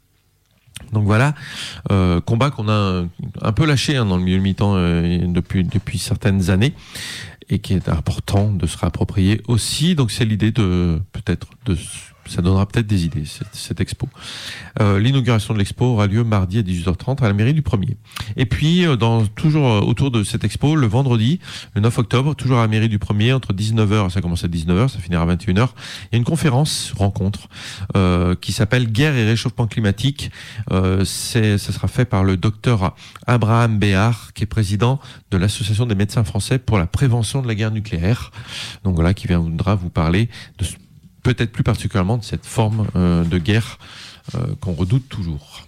Donc voilà, euh, combat qu'on a un, un peu lâché hein, dans le milieu militant euh, depuis, depuis certaines années et qui est important de se réapproprier aussi. Donc c'est l'idée de peut-être de ça donnera peut-être des idées, cette, cette expo. Euh, l'inauguration de l'expo aura lieu mardi à dix-huit heures trente à la mairie du premier. Et puis, dans, toujours autour de cette expo, le vendredi, le neuf octobre, toujours à la mairie du premier, entre dix-neuf heures, ça commence à dix-neuf heures, ça finira à vingt et une heures, il y a une conférence, rencontre, euh, qui s'appelle Guerre et réchauffement climatique. Euh, c'est, ça sera fait par le docteur Abraham Béard, qui est président de l'Association des médecins français pour la prévention de la guerre nucléaire. Donc voilà, qui viendra vous parler de peut-être plus particulièrement de cette forme euh, de guerre euh, qu'on redoute toujours.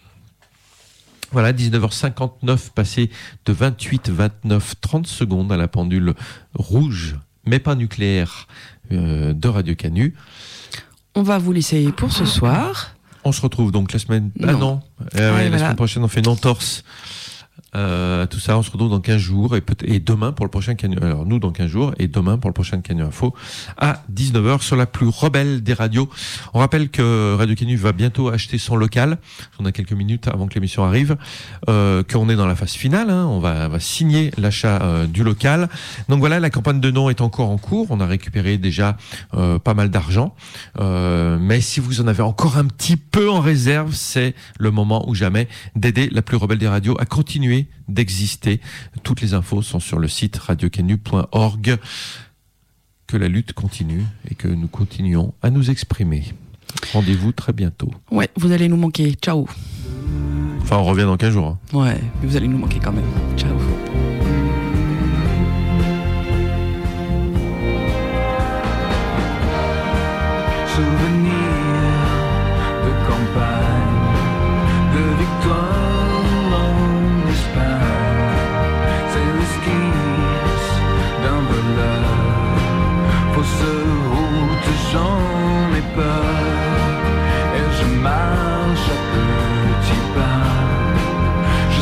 Voilà, dix-neuf heures cinquante-neuf, passé de vingt-huit, vingt-neuf, trente secondes à la pendule rouge, mais pas nucléaire, euh, de Radio Canu. On va vous laisser pour ce soir. On se retrouve donc la semaine... Non. Ah non, euh, ah, ouais, la voilà. semaine prochaine on fait une entorse. Euh, tout ça, on se retrouve dans quinze jours et, peut- et demain pour le prochain Canu. Alors nous dans quinze jours et demain pour le prochain Canu Info à dix-neuf heures sur la plus rebelle des radios. On rappelle que Radio Canu va bientôt acheter son local. On a quelques minutes avant que l'émission arrive, euh, qu'on est dans la phase finale. Hein. On va, va signer l'achat euh, du local. Donc voilà, la campagne de nom est encore en cours. On a récupéré déjà euh, pas mal d'argent. Euh, mais si vous en avez encore un petit peu en réserve, c'est le moment ou jamais d'aider la plus rebelle des radios à continuer d'exister. Toutes les infos sont sur le site radio canu point org. Que la lutte continue et que nous continuons à nous exprimer. Rendez-vous très bientôt. Ouais, vous allez nous manquer. Ciao. Enfin, on revient dans quinze jours. Hein. Ouais, mais vous allez nous manquer quand même. Ciao.